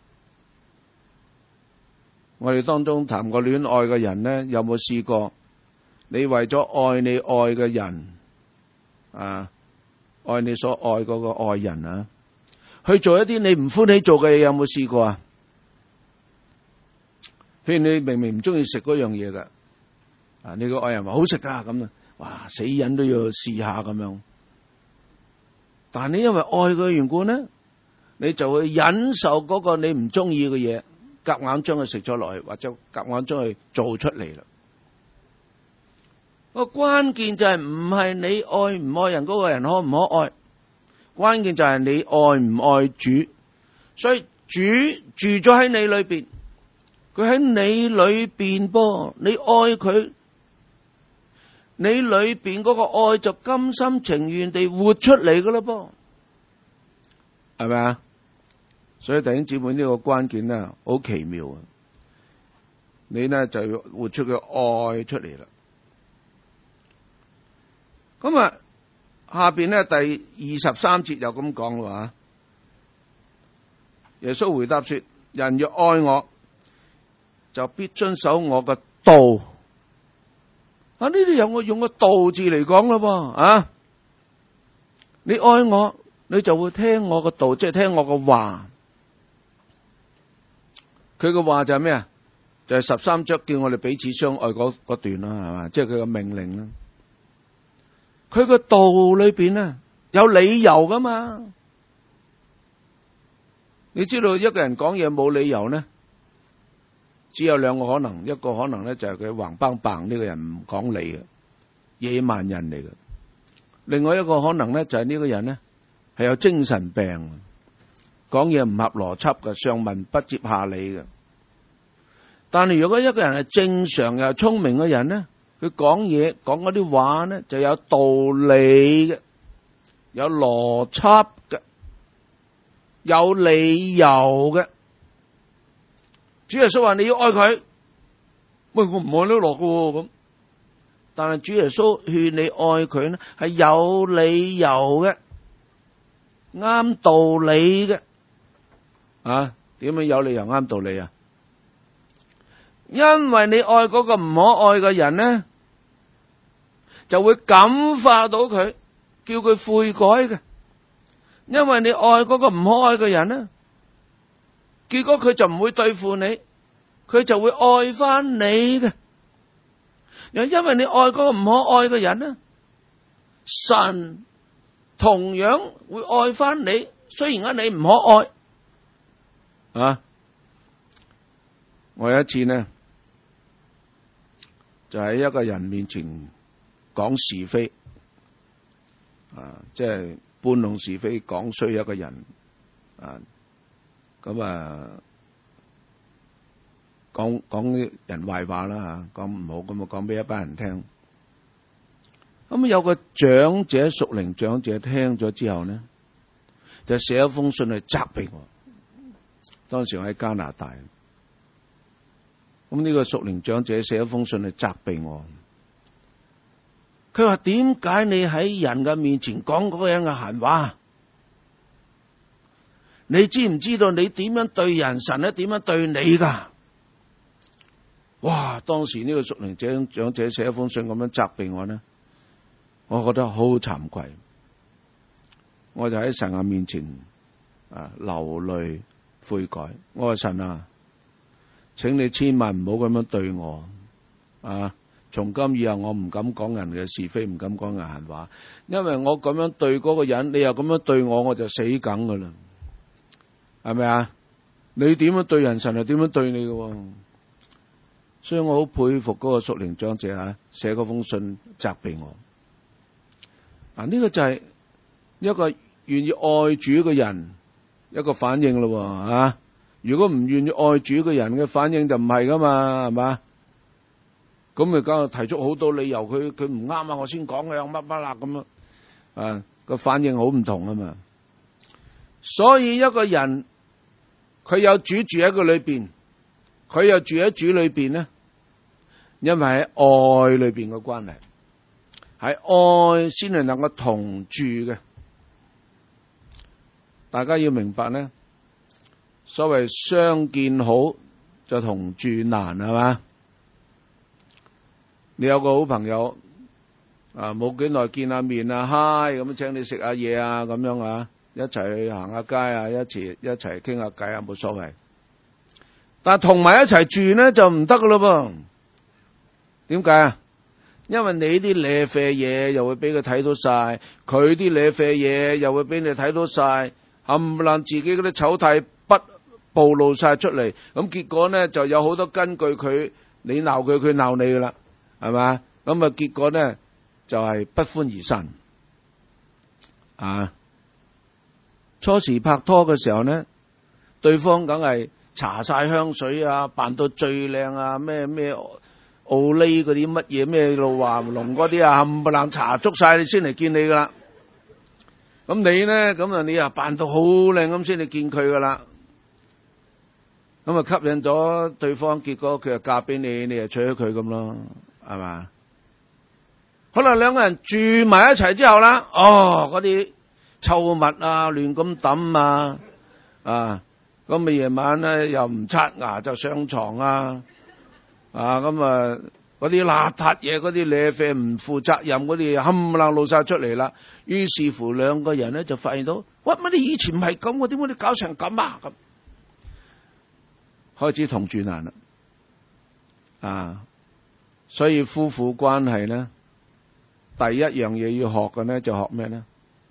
我哋當中談過戀愛嘅人咧，有冇試過？你為咗愛你愛嘅人啊，愛你所愛嗰個愛人啊，去做一啲你唔歡喜做嘅嘢，有冇試過啊？譬如你明明唔中意食嗰樣嘢噶，啊，你個愛人話好食噶咁啊，哇，死人都要試下咁樣。但你因為愛佢嘅緣故呢，你就會忍受嗰個你唔中意嘅嘢，夾硬將佢食咗落去，或者夾硬將佢做出嚟啦。個關鍵就係唔係你愛唔愛人嗰個人可唔可愛，關鍵就係你愛唔愛主。所以主住咗喺你裏邊，佢喺你裏邊噃，你愛佢，你裏邊嗰個愛就甘心情願地活出嚟噶啦噃，係咪啊？所以弟兄姊妹，呢個關鍵咧好奇妙啊！你咧就要活出個愛出嚟啦。咁啊，下邊咧第23節又咁講啦，耶穌回答說：人若愛我，就必遵守我嘅道。啊，呢度有我用個道字嚟講啦噃啊！你愛我，你就會聽我嘅道，即係聽我嘅話。佢嘅話就係咩啊？就係13章叫我哋彼此相愛嗰段啦，係嘛？即係佢嘅命令啦。佢個道裏邊咧有理由噶嘛？你知道一個人講嘢冇理由呢，只有兩個可能，一個可能咧就係佢橫邦棒呢個人唔講理嘅野蠻人嚟嘅，另外一個可能咧就係呢個人咧係有精神病，講嘢唔合邏輯嘅，上文不接下理嘅。但係如果一個人係正常又聰明嘅人咧，佢講嘢講嗰啲話咧就有道理嘅，有邏輯嘅，有理由嘅。主耶穌話你要愛佢，喂，我唔愛得落嘅咁。但係主耶穌勸你愛佢咧係有理由嘅，啱道理嘅。啊，點樣有理由啱道理啊？因為你愛嗰個唔可愛嘅人咧，就會感化到佢，叫佢悔改嘅。因為你愛嗰個唔可愛嘅人咧，結果佢就唔會對付你，佢就會愛翻你嘅。又因為你愛嗰個唔可愛嘅人咧，神同樣會愛翻你，雖然你唔可愛。啊，我有一次呢，就喺一個人面前講是非，啊，即係搬弄是非，講衰一個人，啊，咁啊，講人壞話啦，講唔好咁啊，講俾一班人聽。咁有個長者，屬靈長者聽咗之後呢，就寫一封信去責備我。當時我喺加拿大。 咁呢個屬靈長者寫一封信嚟責備我。佢話：點解你喺人嘅面前講嗰個人嘅閒話？你知唔知道你點樣對人，神咧點樣對你噶？哇！當時呢個屬靈長者寫一封信咁樣責備我呢，我覺得好慚愧。我就喺神嘅面前流淚悔改。我話：神啊，請你千萬唔好咁樣對我啊！從今以後我唔敢講人嘅是非，唔敢講人閒話，因為我咁樣對嗰個人，你又咁樣對我，我就死梗噶啦，係咪啊？你點樣對人，神係點樣對你嘅？所以我好佩服嗰個屬靈長者寫嗰封信責備我。呢個就係一個願意愛主嘅人一個反應咯，如果唔願意愛主嘅人嘅反應就唔係噶嘛，係嘛？咁咪梗係提出好多理由，佢唔啱啊，我先講嘅乜乜啦咁啊，個反應好唔同啊嘛。所以一個人佢有主住喺佢裏邊，佢又住喺主裏邊呢，因為喺愛裏邊嘅關係，係愛先係能夠同住嘅。大家要明白呢，所謂相見好就同住難，係嘛？你有個好朋友冇幾耐見下面啊，嗨咁請你食下嘢啊，咁樣一齊去行下街啊，一齊傾下偈啊，冇所謂。但係同埋一齊住呢就唔得噶咯噃。點解啊？因為你啲瀨啡嘢又會俾佢睇到晒，佢啲瀨啡嘢又會俾你睇到晒，冚唪唥自己嗰啲醜態不暴露晒出嚟，咁結果呢就有好多根據佢，你鬧佢，佢鬧你噶啦。係嘛？咁結果呢就係不歡而散。初時拍拖嘅時候呢，對方梗係搽晒香水啊，扮到最靚啊，咩奧利嗰啲乜嘢咩露華濃嗰啲啊，冚唪唥搽足晒你先嚟見你噶啦。咁你呢？咁你又扮到好靚咁先嚟見佢噶啦。咁吸引咗對方，結果佢就嫁俾你，你就娶咗佢咁咯。係嘛？好啦，兩個人住埋一齊之後啦，嗰啲臭物啊，亂咁抌咁夜晚咧又唔刷牙就上床嗰啲邋遢嘢，嗰啲瀨啡唔負責任嗰啲冚唪唥露晒出嚟啦。於是乎兩個人咧就發現到，乜你以前唔係咁嘅，點解你搞成咁啊？咁開始同住難啦。所以夫婦關係咧，第一樣嘢要學嘅咧就學咩咧？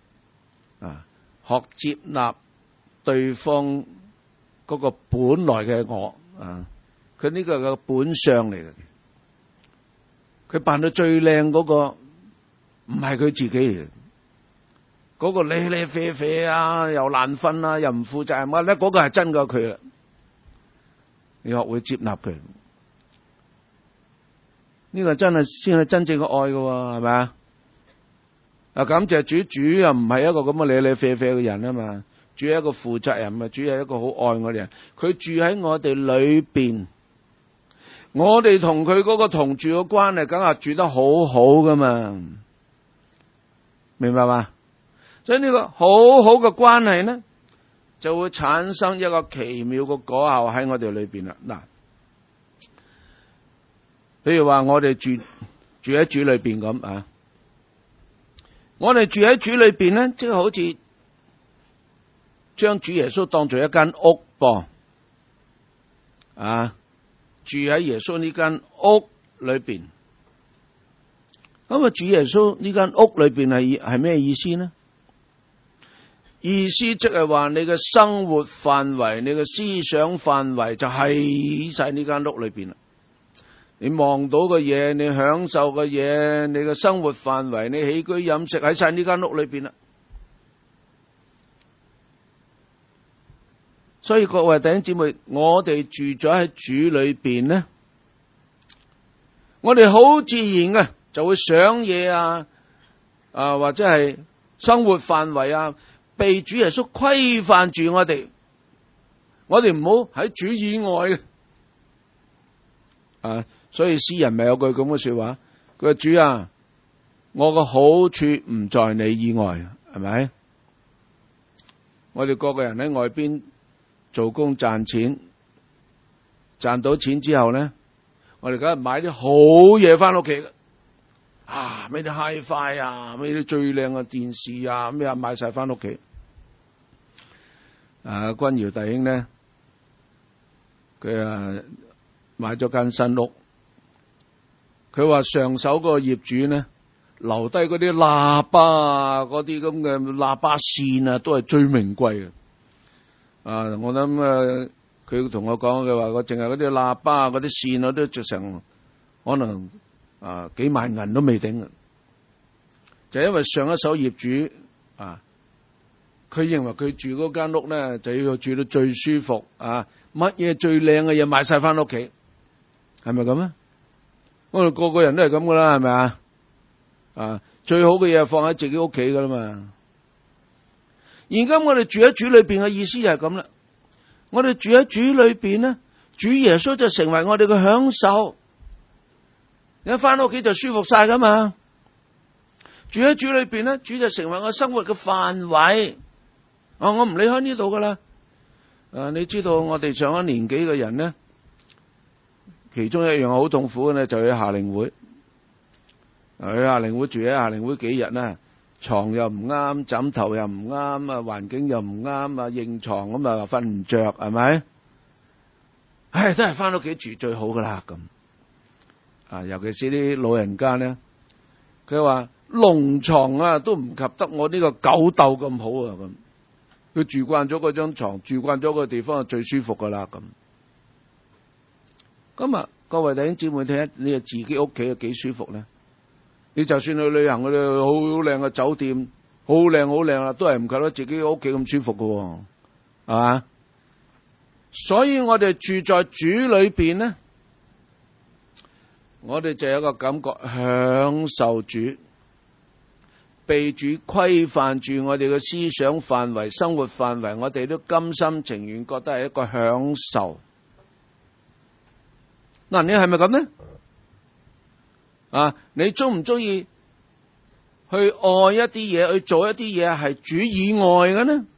學接納對方嗰個本來嘅我佢呢個係個本相嚟嘅。佢扮到最靚嗰個唔係佢自己嚟嘅，嗰個瀨瀨啡啡又爛瞓又唔負責任咧，嗰個係真嘅佢啦。你學會接納佢。呢個真係先係真正嘅愛嘅，係咪啊？感謝主，主又唔係一個咁嘅瀨瀨啡啡嘅人啊嘛，主係一個負責任主係一個好愛我嘅人，佢住喺我哋裏邊，我哋同佢嗰個同住嘅關係，梗係住得好好噶嘛，明白嘛？所以呢個好好嘅關係呢，就會產生一個奇妙嘅果效喺我哋裏邊啦。嗱。譬如話我哋住喺主裏邊咁我哋住喺主裏邊咧，即係好似將主耶穌當做一間屋噃，住喺耶穌呢間屋裏邊。咁主耶穌呢間屋裏邊係咩意思呢？意思即係話你嘅生活範圍、你嘅思想範圍就喺晒呢間屋裏邊啦。你望到嘅嘢，你享受嘅嘢，你嘅生活範圍，你起居飲食喺晒呢間屋裏邊啦。所以各位弟兄姊妹，我哋住咗喺主裏邊呢，我哋好自然嘅就會想嘢或者係生活範圍被主耶穌規範住我哋唔好喺主以外嘅。 所以詩人咪有句咁嘅說話，佢話主啊，我個好處唔在你以外，係咪？我哋個個人喺外邊做工賺錢，賺到錢之後咧，我哋梗係買啲好嘢翻屋企嘅，咩啲 Hi-Fi 啊，咩啲最靚嘅電視啊，咩買晒翻屋企。君堯弟兄咧，佢買咗間新屋，佢話上手嗰個業主咧，留低嗰啲喇叭啊，嗰啲咁嘅喇叭線啊，都係最名貴嘅。我諗佢同我講，佢話我淨係嗰啲喇叭嗰啲線我都着成可能幾萬銀都未頂，就因為上一手業主佢認為佢住嗰間屋咧就要住到最舒服，乜嘢最靚嘅嘢買晒翻屋企，係咪咁啊？我哋個個人都係咁噶啦，係咪最好嘅嘢放喺自己屋企噶啦嘛。而家我哋住喺主裏邊嘅意思就係咁啦。我哋住喺主裏邊咧，主耶穌就成為我哋嘅享受，一翻屋企就舒服晒噶嘛。住喺主裏邊咧，主就成為我生活嘅範圍。我唔離開呢度噶啦。你知道我哋上咗年紀嘅人咧，其中一樣好痛苦嘅咧，就去夏令會。去夏令會住喺夏令會幾日咧，床又唔啱，枕頭又唔啱，環境又唔啱，硬床咁瞓唔着，係咪？都係翻屋企住最好噶啦咁。尤其是啲老人家咧，佢話龍床都唔及得我呢個狗竇咁好咁。佢住慣咗嗰張床，住慣咗個地方，就最舒服噶啦咁。咁各位弟兄姊妹睇下，你自己屋企有幾舒服咧？你就算去旅行，去好靚嘅酒店，好靚啦，都係唔及得自己屋企咁舒服噶，係嘛？所以我哋住在主裏邊咧，我哋就有一個感覺，享受主，被主規範住我哋嘅思想範圍、生活範圍，我哋都甘心情願覺得係一個享受。你係咪咁呢？你中唔中意去愛一啲嘢，去做一啲嘢係主以外嘅呢？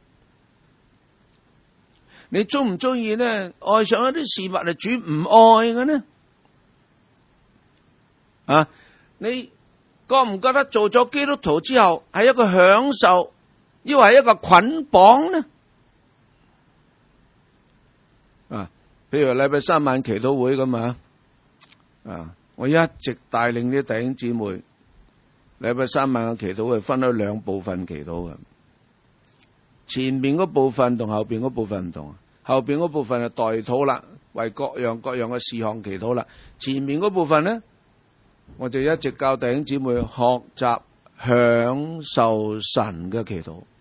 你中唔中意呢？愛上一啲事物係主唔愛嘅呢？你覺唔覺得做咗基督徒之後係一個享受，抑或係一個捆綁呢？譬如禮拜三晚祈禱會咁我一直帶領啲弟兄姊妹，禮拜三晚嘅祈禱會分開兩部分祈禱嘅，前面嗰部分同後邊嗰部分唔同，後邊嗰部分係代禱啦，為各樣嘅事項祈禱啦，前面嗰部分呢，我就一直教弟兄姊妹學習享受神嘅祈禱，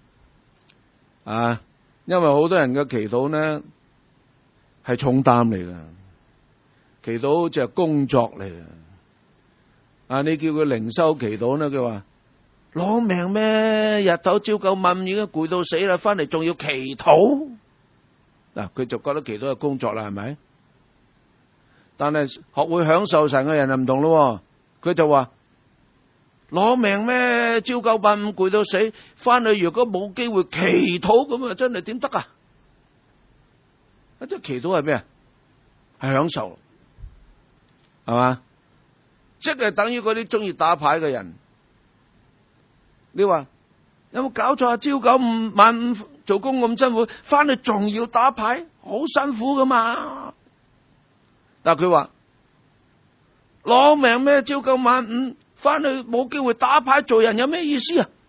因為好多人嘅祈禱呢係重擔嚟嘅，祈禱就係工作嚟嘅。你叫佢靈修祈禱呢，佢話攞命咩？日頭朝九晚五已經攰到死啦，翻嚟仲要祈禱。佢就覺得祈禱係工作啦，係咪？但係學會享受神嘅人就唔同咯，佢就話攞命咩？朝九晚五攰到死，翻去如果冇機會祈禱咁真係點得啊？即係祈禱係咩啊？係享受，係嘛？即係等於嗰啲中意打牌嘅人，你話有冇搞錯啊？朝九晚五做工咁辛苦，翻去仲要打牌，好辛苦噶嘛？但係佢話攞命咩？朝九晚五翻去冇機會打牌，做人有咩意思啊？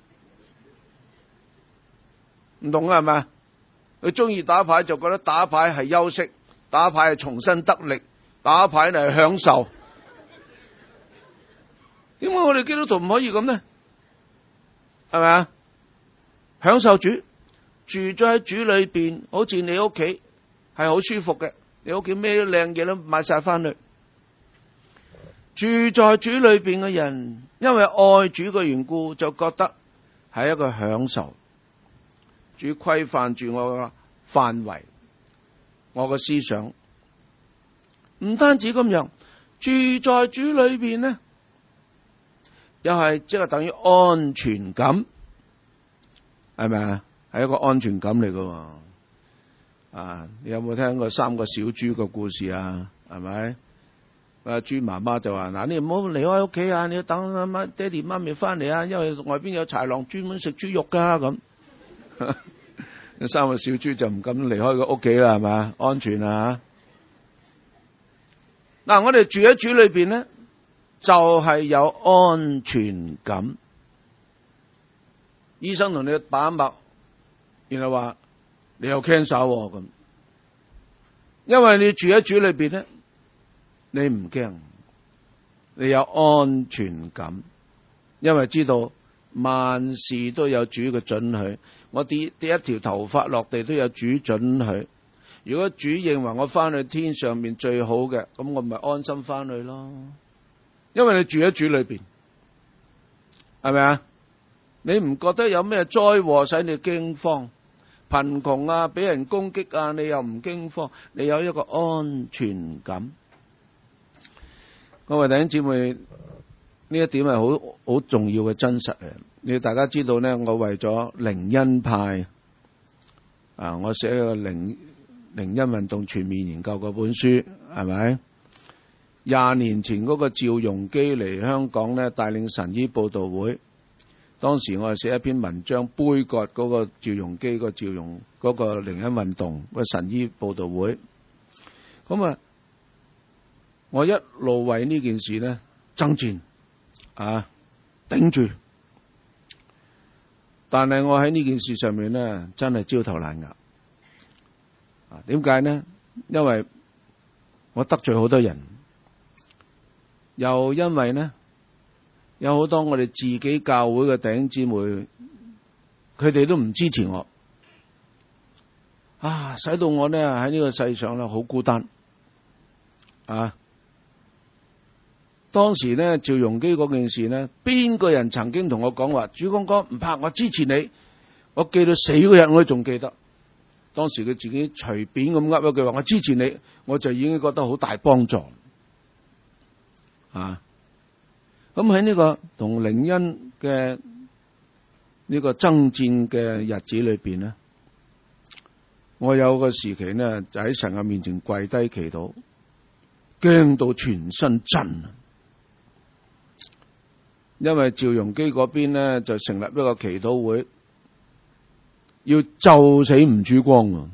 唔同啊，係咪？佢中意打牌就覺得打牌係休息，打牌係重新得力，打牌係享受。點解我哋基督徒唔可以咁呢？係咪啊？享受主，住咗喺主裏邊，好似你屋企係好舒服嘅，你屋企咩靚嘢都買晒翻去。住在主裏邊嘅人，因為愛主嘅緣故，就覺得係一個享受。主規範住我嘅範圍，我嘅思想。 唔單止咁樣，住在主裏邊呢，又係即係等於安全感，係咪啊？係一個安全感嚟噶。啊，你有冇聽過3個小豬嘅故事啊？係咪？豬媽媽就話：嗱，你唔好離開屋企啊！你要等媽爹哋媽咪翻嚟啊，因為外邊有豺狼專門食豬肉噶咁。3個小豬就唔敢離開個屋企啦，係咪？安全啊！嗱，我哋住喺主裏邊咧，就係有安全感。醫生同你打脈，然後話你有 cancer 咁，因為你住喺主裏邊咧。你唔驚，你有安全感，因為知道萬事都有主嘅准許。我跌一條頭髮落地都有主准許。如果主認為我翻去天上面最好嘅，咁我咪安心翻去咯。因為你住喺主裏邊，係咪啊？你唔覺得有咩災禍使你驚慌？貧窮啊，俾人攻擊啊，你又唔驚慌？你有一個安全感。各位弟兄姊妹，呢一點係好重要嘅真實嘅。你大家知道呢，我為咗靈恩派啊，我寫一個靈恩運動全面研究嗰本書，係咪？20年前嗰個趙容基嚟香港呢，帶領神醫佈道會，當時我係寫一篇文章杯葛嗰個趙容基個嗰個靈恩運動個神醫佈道會，咁啊。我一路為呢件事呢爭戰啊，頂住，但係我喺呢件事上面呢，真係焦頭爛額啊！點解呢？因為我得罪好多人，又因為呢有好多我哋自己教會嘅弟兄姊妹，佢哋都唔支持我啊，使到我呢喺呢個世上呢好孤單啊！當時呢，趙容基嗰件事呢，邊個人曾經同我講話，主公哥唔怕，我支持你，我記到死嗰日我都仲記得。當時佢自己隨便咁噏一句話，我支持你，我就已經覺得好大幫助啊！咁喺呢個同靈恩嘅呢個爭戰嘅日子裏邊呢，我有個時期呢，就喺神嘅面前跪低祈禱，驚到全身震。因為趙容基嗰邊呢，就成立一個祈禱會，要咒死吳主光喎。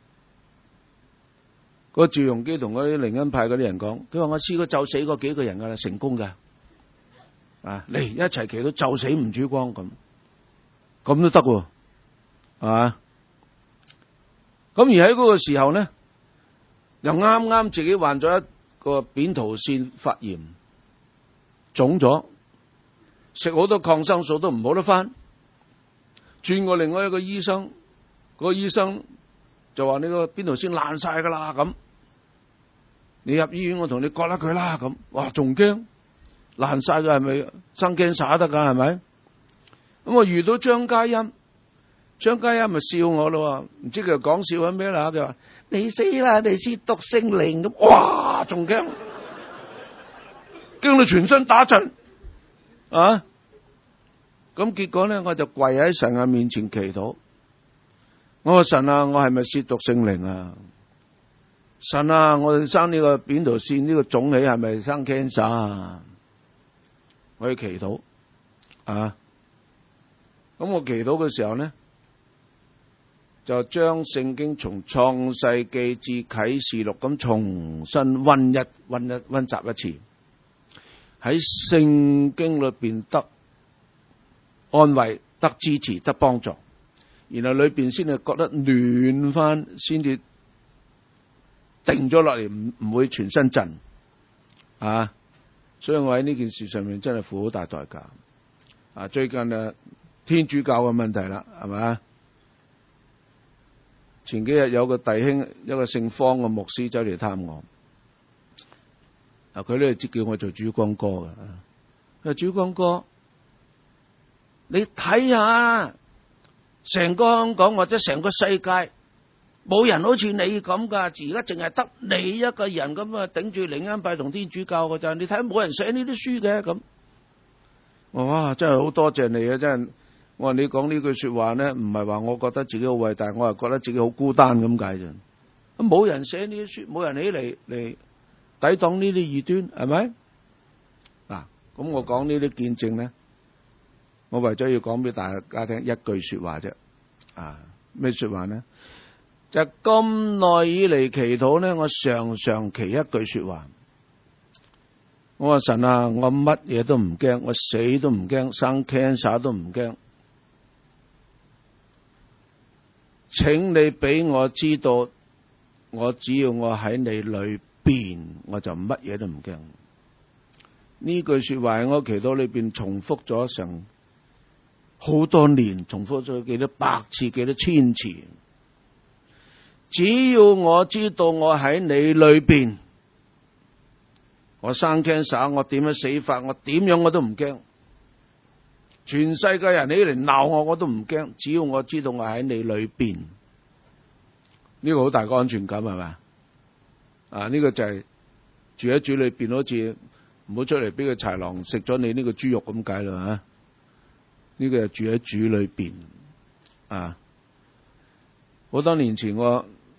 個趙容基同嗰啲靈恩派嗰啲人講，佢話我試過咒死過幾個人噶啦，成功噶。啊，嚟一齊祈禱咒死吳主光咁都得喎，係嘛？咁而喺嗰個時候呢，又啱啱自己患咗一個扁桃腺發炎，腫咗。食好多抗生素都唔好得翻，轉過另外一個醫生，個醫生就話你個邊度先爛晒噶啦咁，你入醫院我同你割甩佢啦咁，哇仲驚爛晒咗係咪生cancer得噶係咪？咁我遇到張嘉欣咪笑我咯，唔知佢講笑緊咩啦，佢話你死啦，你褻瀆聖靈咁，哇仲驚到全身打震。啊！咁結果呢，我就跪喺神嘅面前祈禱。我話神啊，我係咪褻瀆聖靈啊？神啊，我哋生呢個扁桃腺呢個腫起係咪生 cancer 啊？我要祈禱啊！咁我祈禱嘅時候呢，就將聖經從創世記至啟示錄咁重新温習一次。喺聖經裏邊得安慰、得支持、得幫助，然後裏邊先係覺得暖翻，先至定咗落嚟，唔會全身震啊！所以我喺呢件事上面真係付好大代價啊！最近天主教嘅問題啦，係咪？前幾日有個弟兄，一個姓方嘅牧師走嚟探我。佢呢叫我做主光哥嘅。佢話主光哥，你睇下成個香港或者成個世界冇人好似你咁噶，而家淨係得你一個人咁啊，頂住靈恩派同天主教噶咋？你睇冇人寫呢啲書嘅咁。哇！真係好多謝你啊！真係，我話你講呢句說話咧，唔係話我覺得自己好偉大，我係覺得自己好孤單咁解啫。冇人寫呢啲書，冇人起嚟抵擋呢啲異端，係咪？嗱，咁我講呢啲見證咧，我為咗要講俾大家聽一句說話啫。咩說話咧？就咁耐以嚟祈禱咧，我常常祈一句說話。我話神啊，我乜嘢都唔驚，我死都唔驚，生 cancer 都唔驚。請你俾我知道，我只要我喺你裏邊，我就乜嘢都唔驚。呢句說話喺我祈禱裏邊重複咗成好多年，重複咗幾多百次，幾多千次。只要我知道我喺你裏邊，我生 cancer， 我點樣死法，我點樣我都唔驚。全世界人起嚟鬧我，我都唔驚。只要我知道我喺你裏邊，呢個好大個安全感係咪？呢個就係住喺主裏邊，好似唔好出嚟俾個豺狼食咗你呢個豬肉咁解啦吓。呢個係住喺主裏邊。好多年前我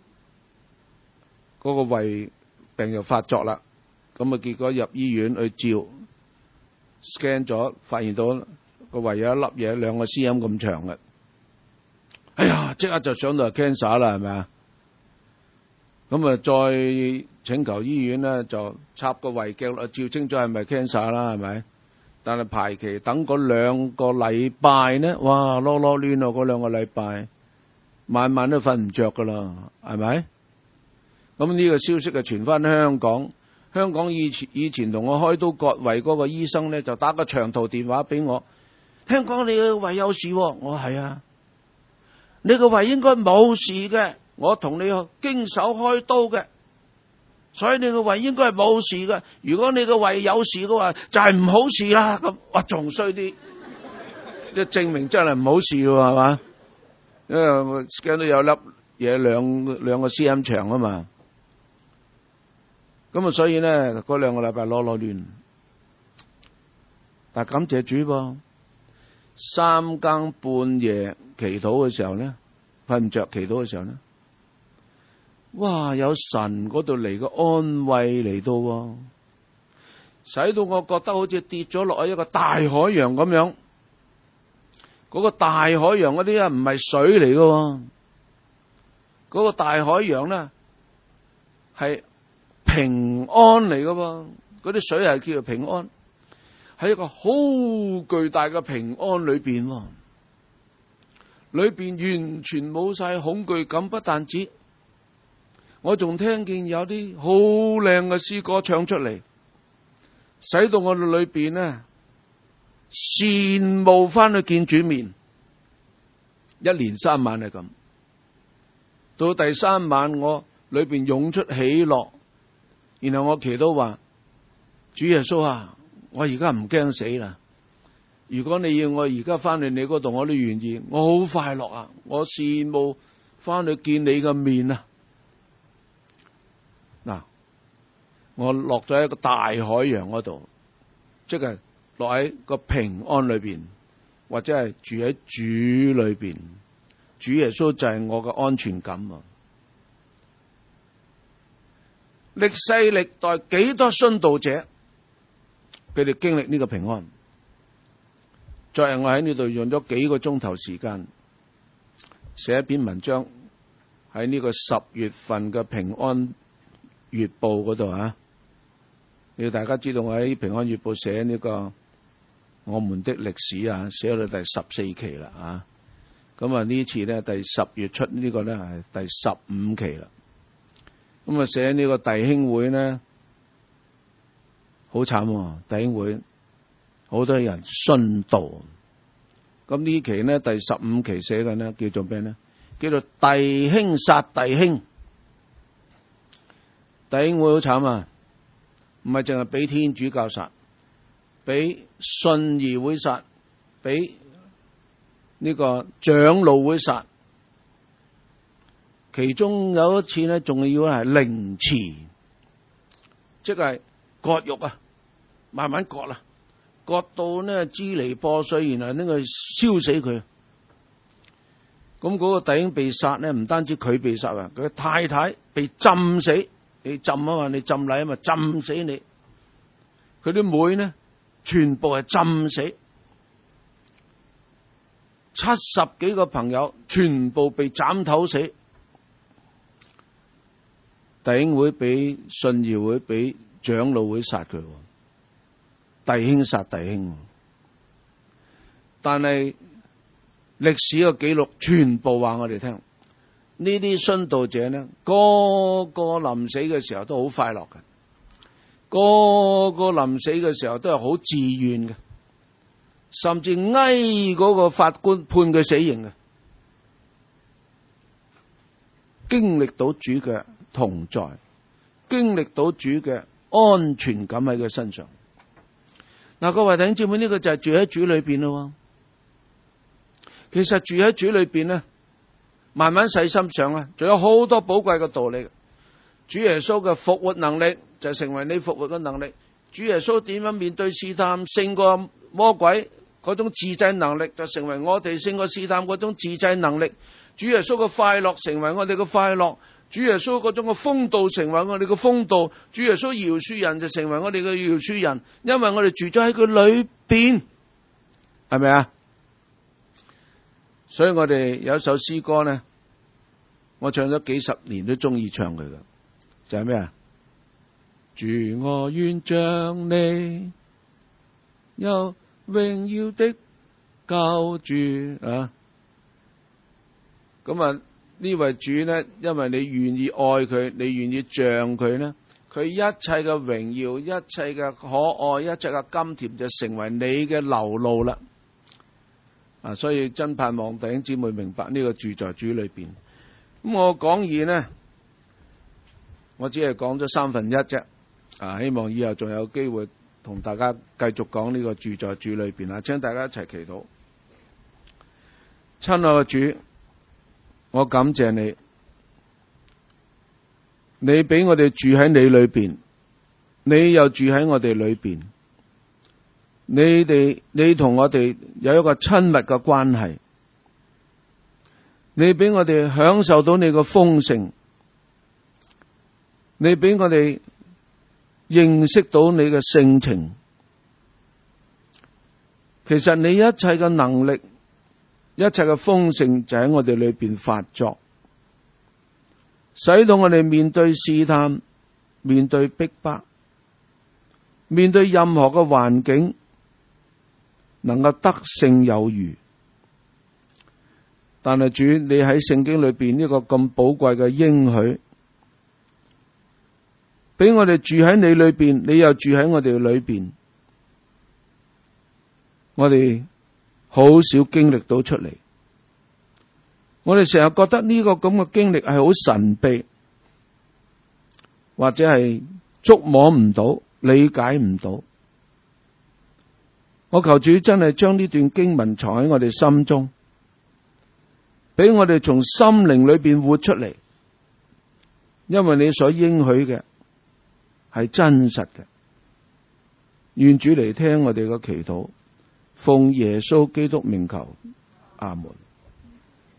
嗰個胃病又發作啦，咁啊結果入醫院去照 scan 咗，發現到個胃有一粒嘢2個 cm 咁長嘅。哎呀，即刻就想到係 cancer 啦，係咪啊？咁啊再請求醫院咧，就插個胃鏡落照清楚係咪 cancer 啦，係咪？但係排期等嗰2個禮拜呢，哇囉囉攣啊！嗰2個禮拜晚晚都瞓唔着噶啦，係咪？咁呢個消息就傳翻香港。香港以前同我開刀割胃嗰個醫生咧，就打個長途電話俾我，聽講你個胃有事喎。我話係啊，你個胃應該冇事嘅，我同你經手開刀嘅，所以你個胃應該係冇事嘅。如果你個胃有事嘅話，就係唔好事啦。咁哇，仲衰啲，即係證明真係唔好事喎，係嘛？因為我 scan 到有粒嘢兩個 cm 長啊嘛。咁啊，所以咧嗰2個禮拜囉攣，但係感謝主噃，3更半夜祈禱嘅時候咧，瞓唔着祈禱嘅時候咧，哇！有神嗰度嚟個安慰嚟到，使到我覺得好似跌咗落去一個大海洋咁樣。嗰個大海洋嗰啲啊，唔係水嚟㗎，嗰個大海洋咧係平安嚟㗎喎，嗰啲水係叫做平安，喺一個好巨大嘅平安裏邊，裏邊完全冇晒恐懼感，不但止，我仲聽見有啲好靚嘅詩歌唱出嚟，使到我哋裏邊呢羨慕翻去見主面。1連3晚係咁，到第3晚我裏邊湧出喜樂。然後我祈禱話：主耶穌啊，我而家唔驚死啦！如果你要我而家翻去你嗰度，我都願意。我好快樂啊！我羨慕翻去見你嘅面啊！嗱，我落咗喺個大海洋嗰度，即係落喺個平安裏邊，或者係住喺主裏邊。主耶穌就係我嘅安全感啊！歷世歷代幾多殉道者，佢哋經歷呢個平安。昨日我喺呢度用咗幾個鐘頭時間寫一篇文章，喺呢個10月份嘅平安月報嗰度啊。要大家知道我喺平安月報寫呢個我們的歷史啊，寫到第14期啦啊。咁啊呢次咧第10月出呢個咧係第15期啦。咁啊寫呢個弟兄會咧好慘，弟兄會好多人殉道。咁呢期咧第15期寫嘅咧叫做咩咧？叫做弟兄殺弟兄。弟兄會好慘啊！唔係淨係俾天主教殺，俾信義會殺，俾呢個長老會殺。 其中有一次呢，仲要係凌遲，即係割肉啊，慢慢割啦，割到呢支離破碎，然後呢個燒死佢。咁嗰個弟兄被殺呢，唔單止佢被殺啊，佢太太被浸死，你浸啊嘛，你浸禮啊嘛，浸死你。佢啲妹呢，全部係浸死。70幾個朋友全部被斬頭死。弟兄會俾信義會俾長老會殺佢，弟兄殺弟兄。但係歷史嘅記錄全部話我哋聽，呢啲殉道者呢，個個臨死嘅時候都好快樂嘅，個個臨死嘅時候都係好自願嘅，甚至嗰個法官判佢死刑嘅，經歷到主嘅同在，經歷到主嘅安全感喺佢身上。嗱，各位弟兄姊妹，呢個就係住喺主裏邊咯。其實住喺主裏邊咧，慢慢細心想啊，仲有好多寶貴嘅道理。主耶穌嘅復活能力就成為你復活嘅能力。主耶穌點樣面對試探勝過魔鬼嗰種自制能力，就成為我哋勝過試探嗰種自制能力。主耶穌嘅快樂成為我哋嘅快樂。主耶穌嗰種嘅風度成為我哋嘅風度。主耶穌饒恕人就成為我哋嘅饒恕人，因為我哋住咗喺佢裏邊，係咪啊？所以我哋有一首詩歌呢，我唱咗幾十年都中意唱佢嘅，就係咩啊？主我願像你有榮耀的救主啊！咁啊，呢位主呢，因為你願意愛佢，你願意像佢呢，佢一切嘅榮耀、一切嘅可愛、一切嘅甘甜就成為你嘅流露啦。啊，所以真盼望弟兄姊妹明白呢個住在主裏邊。咁我講義呢，我只係講咗1/3啫。啊，希望以後仲有機會同大家繼續講呢個住在主裏邊啊！請大家一齊祈禱。親愛嘅主，我感謝你，你俾我哋住喺你裏邊，你又住喺我哋裏邊。你同我哋有一個親密嘅關係，你俾我哋享受到你嘅豐盛，你俾我哋認識到你嘅性情。其實你一切嘅能力，一切嘅豐盛就喺我哋裏邊發作，使到我哋面對試探，面對逼迫，面對任何嘅環境，能夠得勝有餘。但係主，你喺聖經裏邊呢個咁寶貴嘅應許，俾我哋住喺你裏邊，你又住喺我哋裏邊，我哋好少經歷到出嚟。我哋成日覺得呢個咁嘅經歷係好神秘，或者係觸摸唔到、理解唔到。我求主真係將呢段經文藏喺我哋心中，俾我哋從心靈裏邊活出嚟，因為你所應許嘅係真實嘅。願主嚟聽我哋嘅祈禱，奉耶穌基督名求，阿門。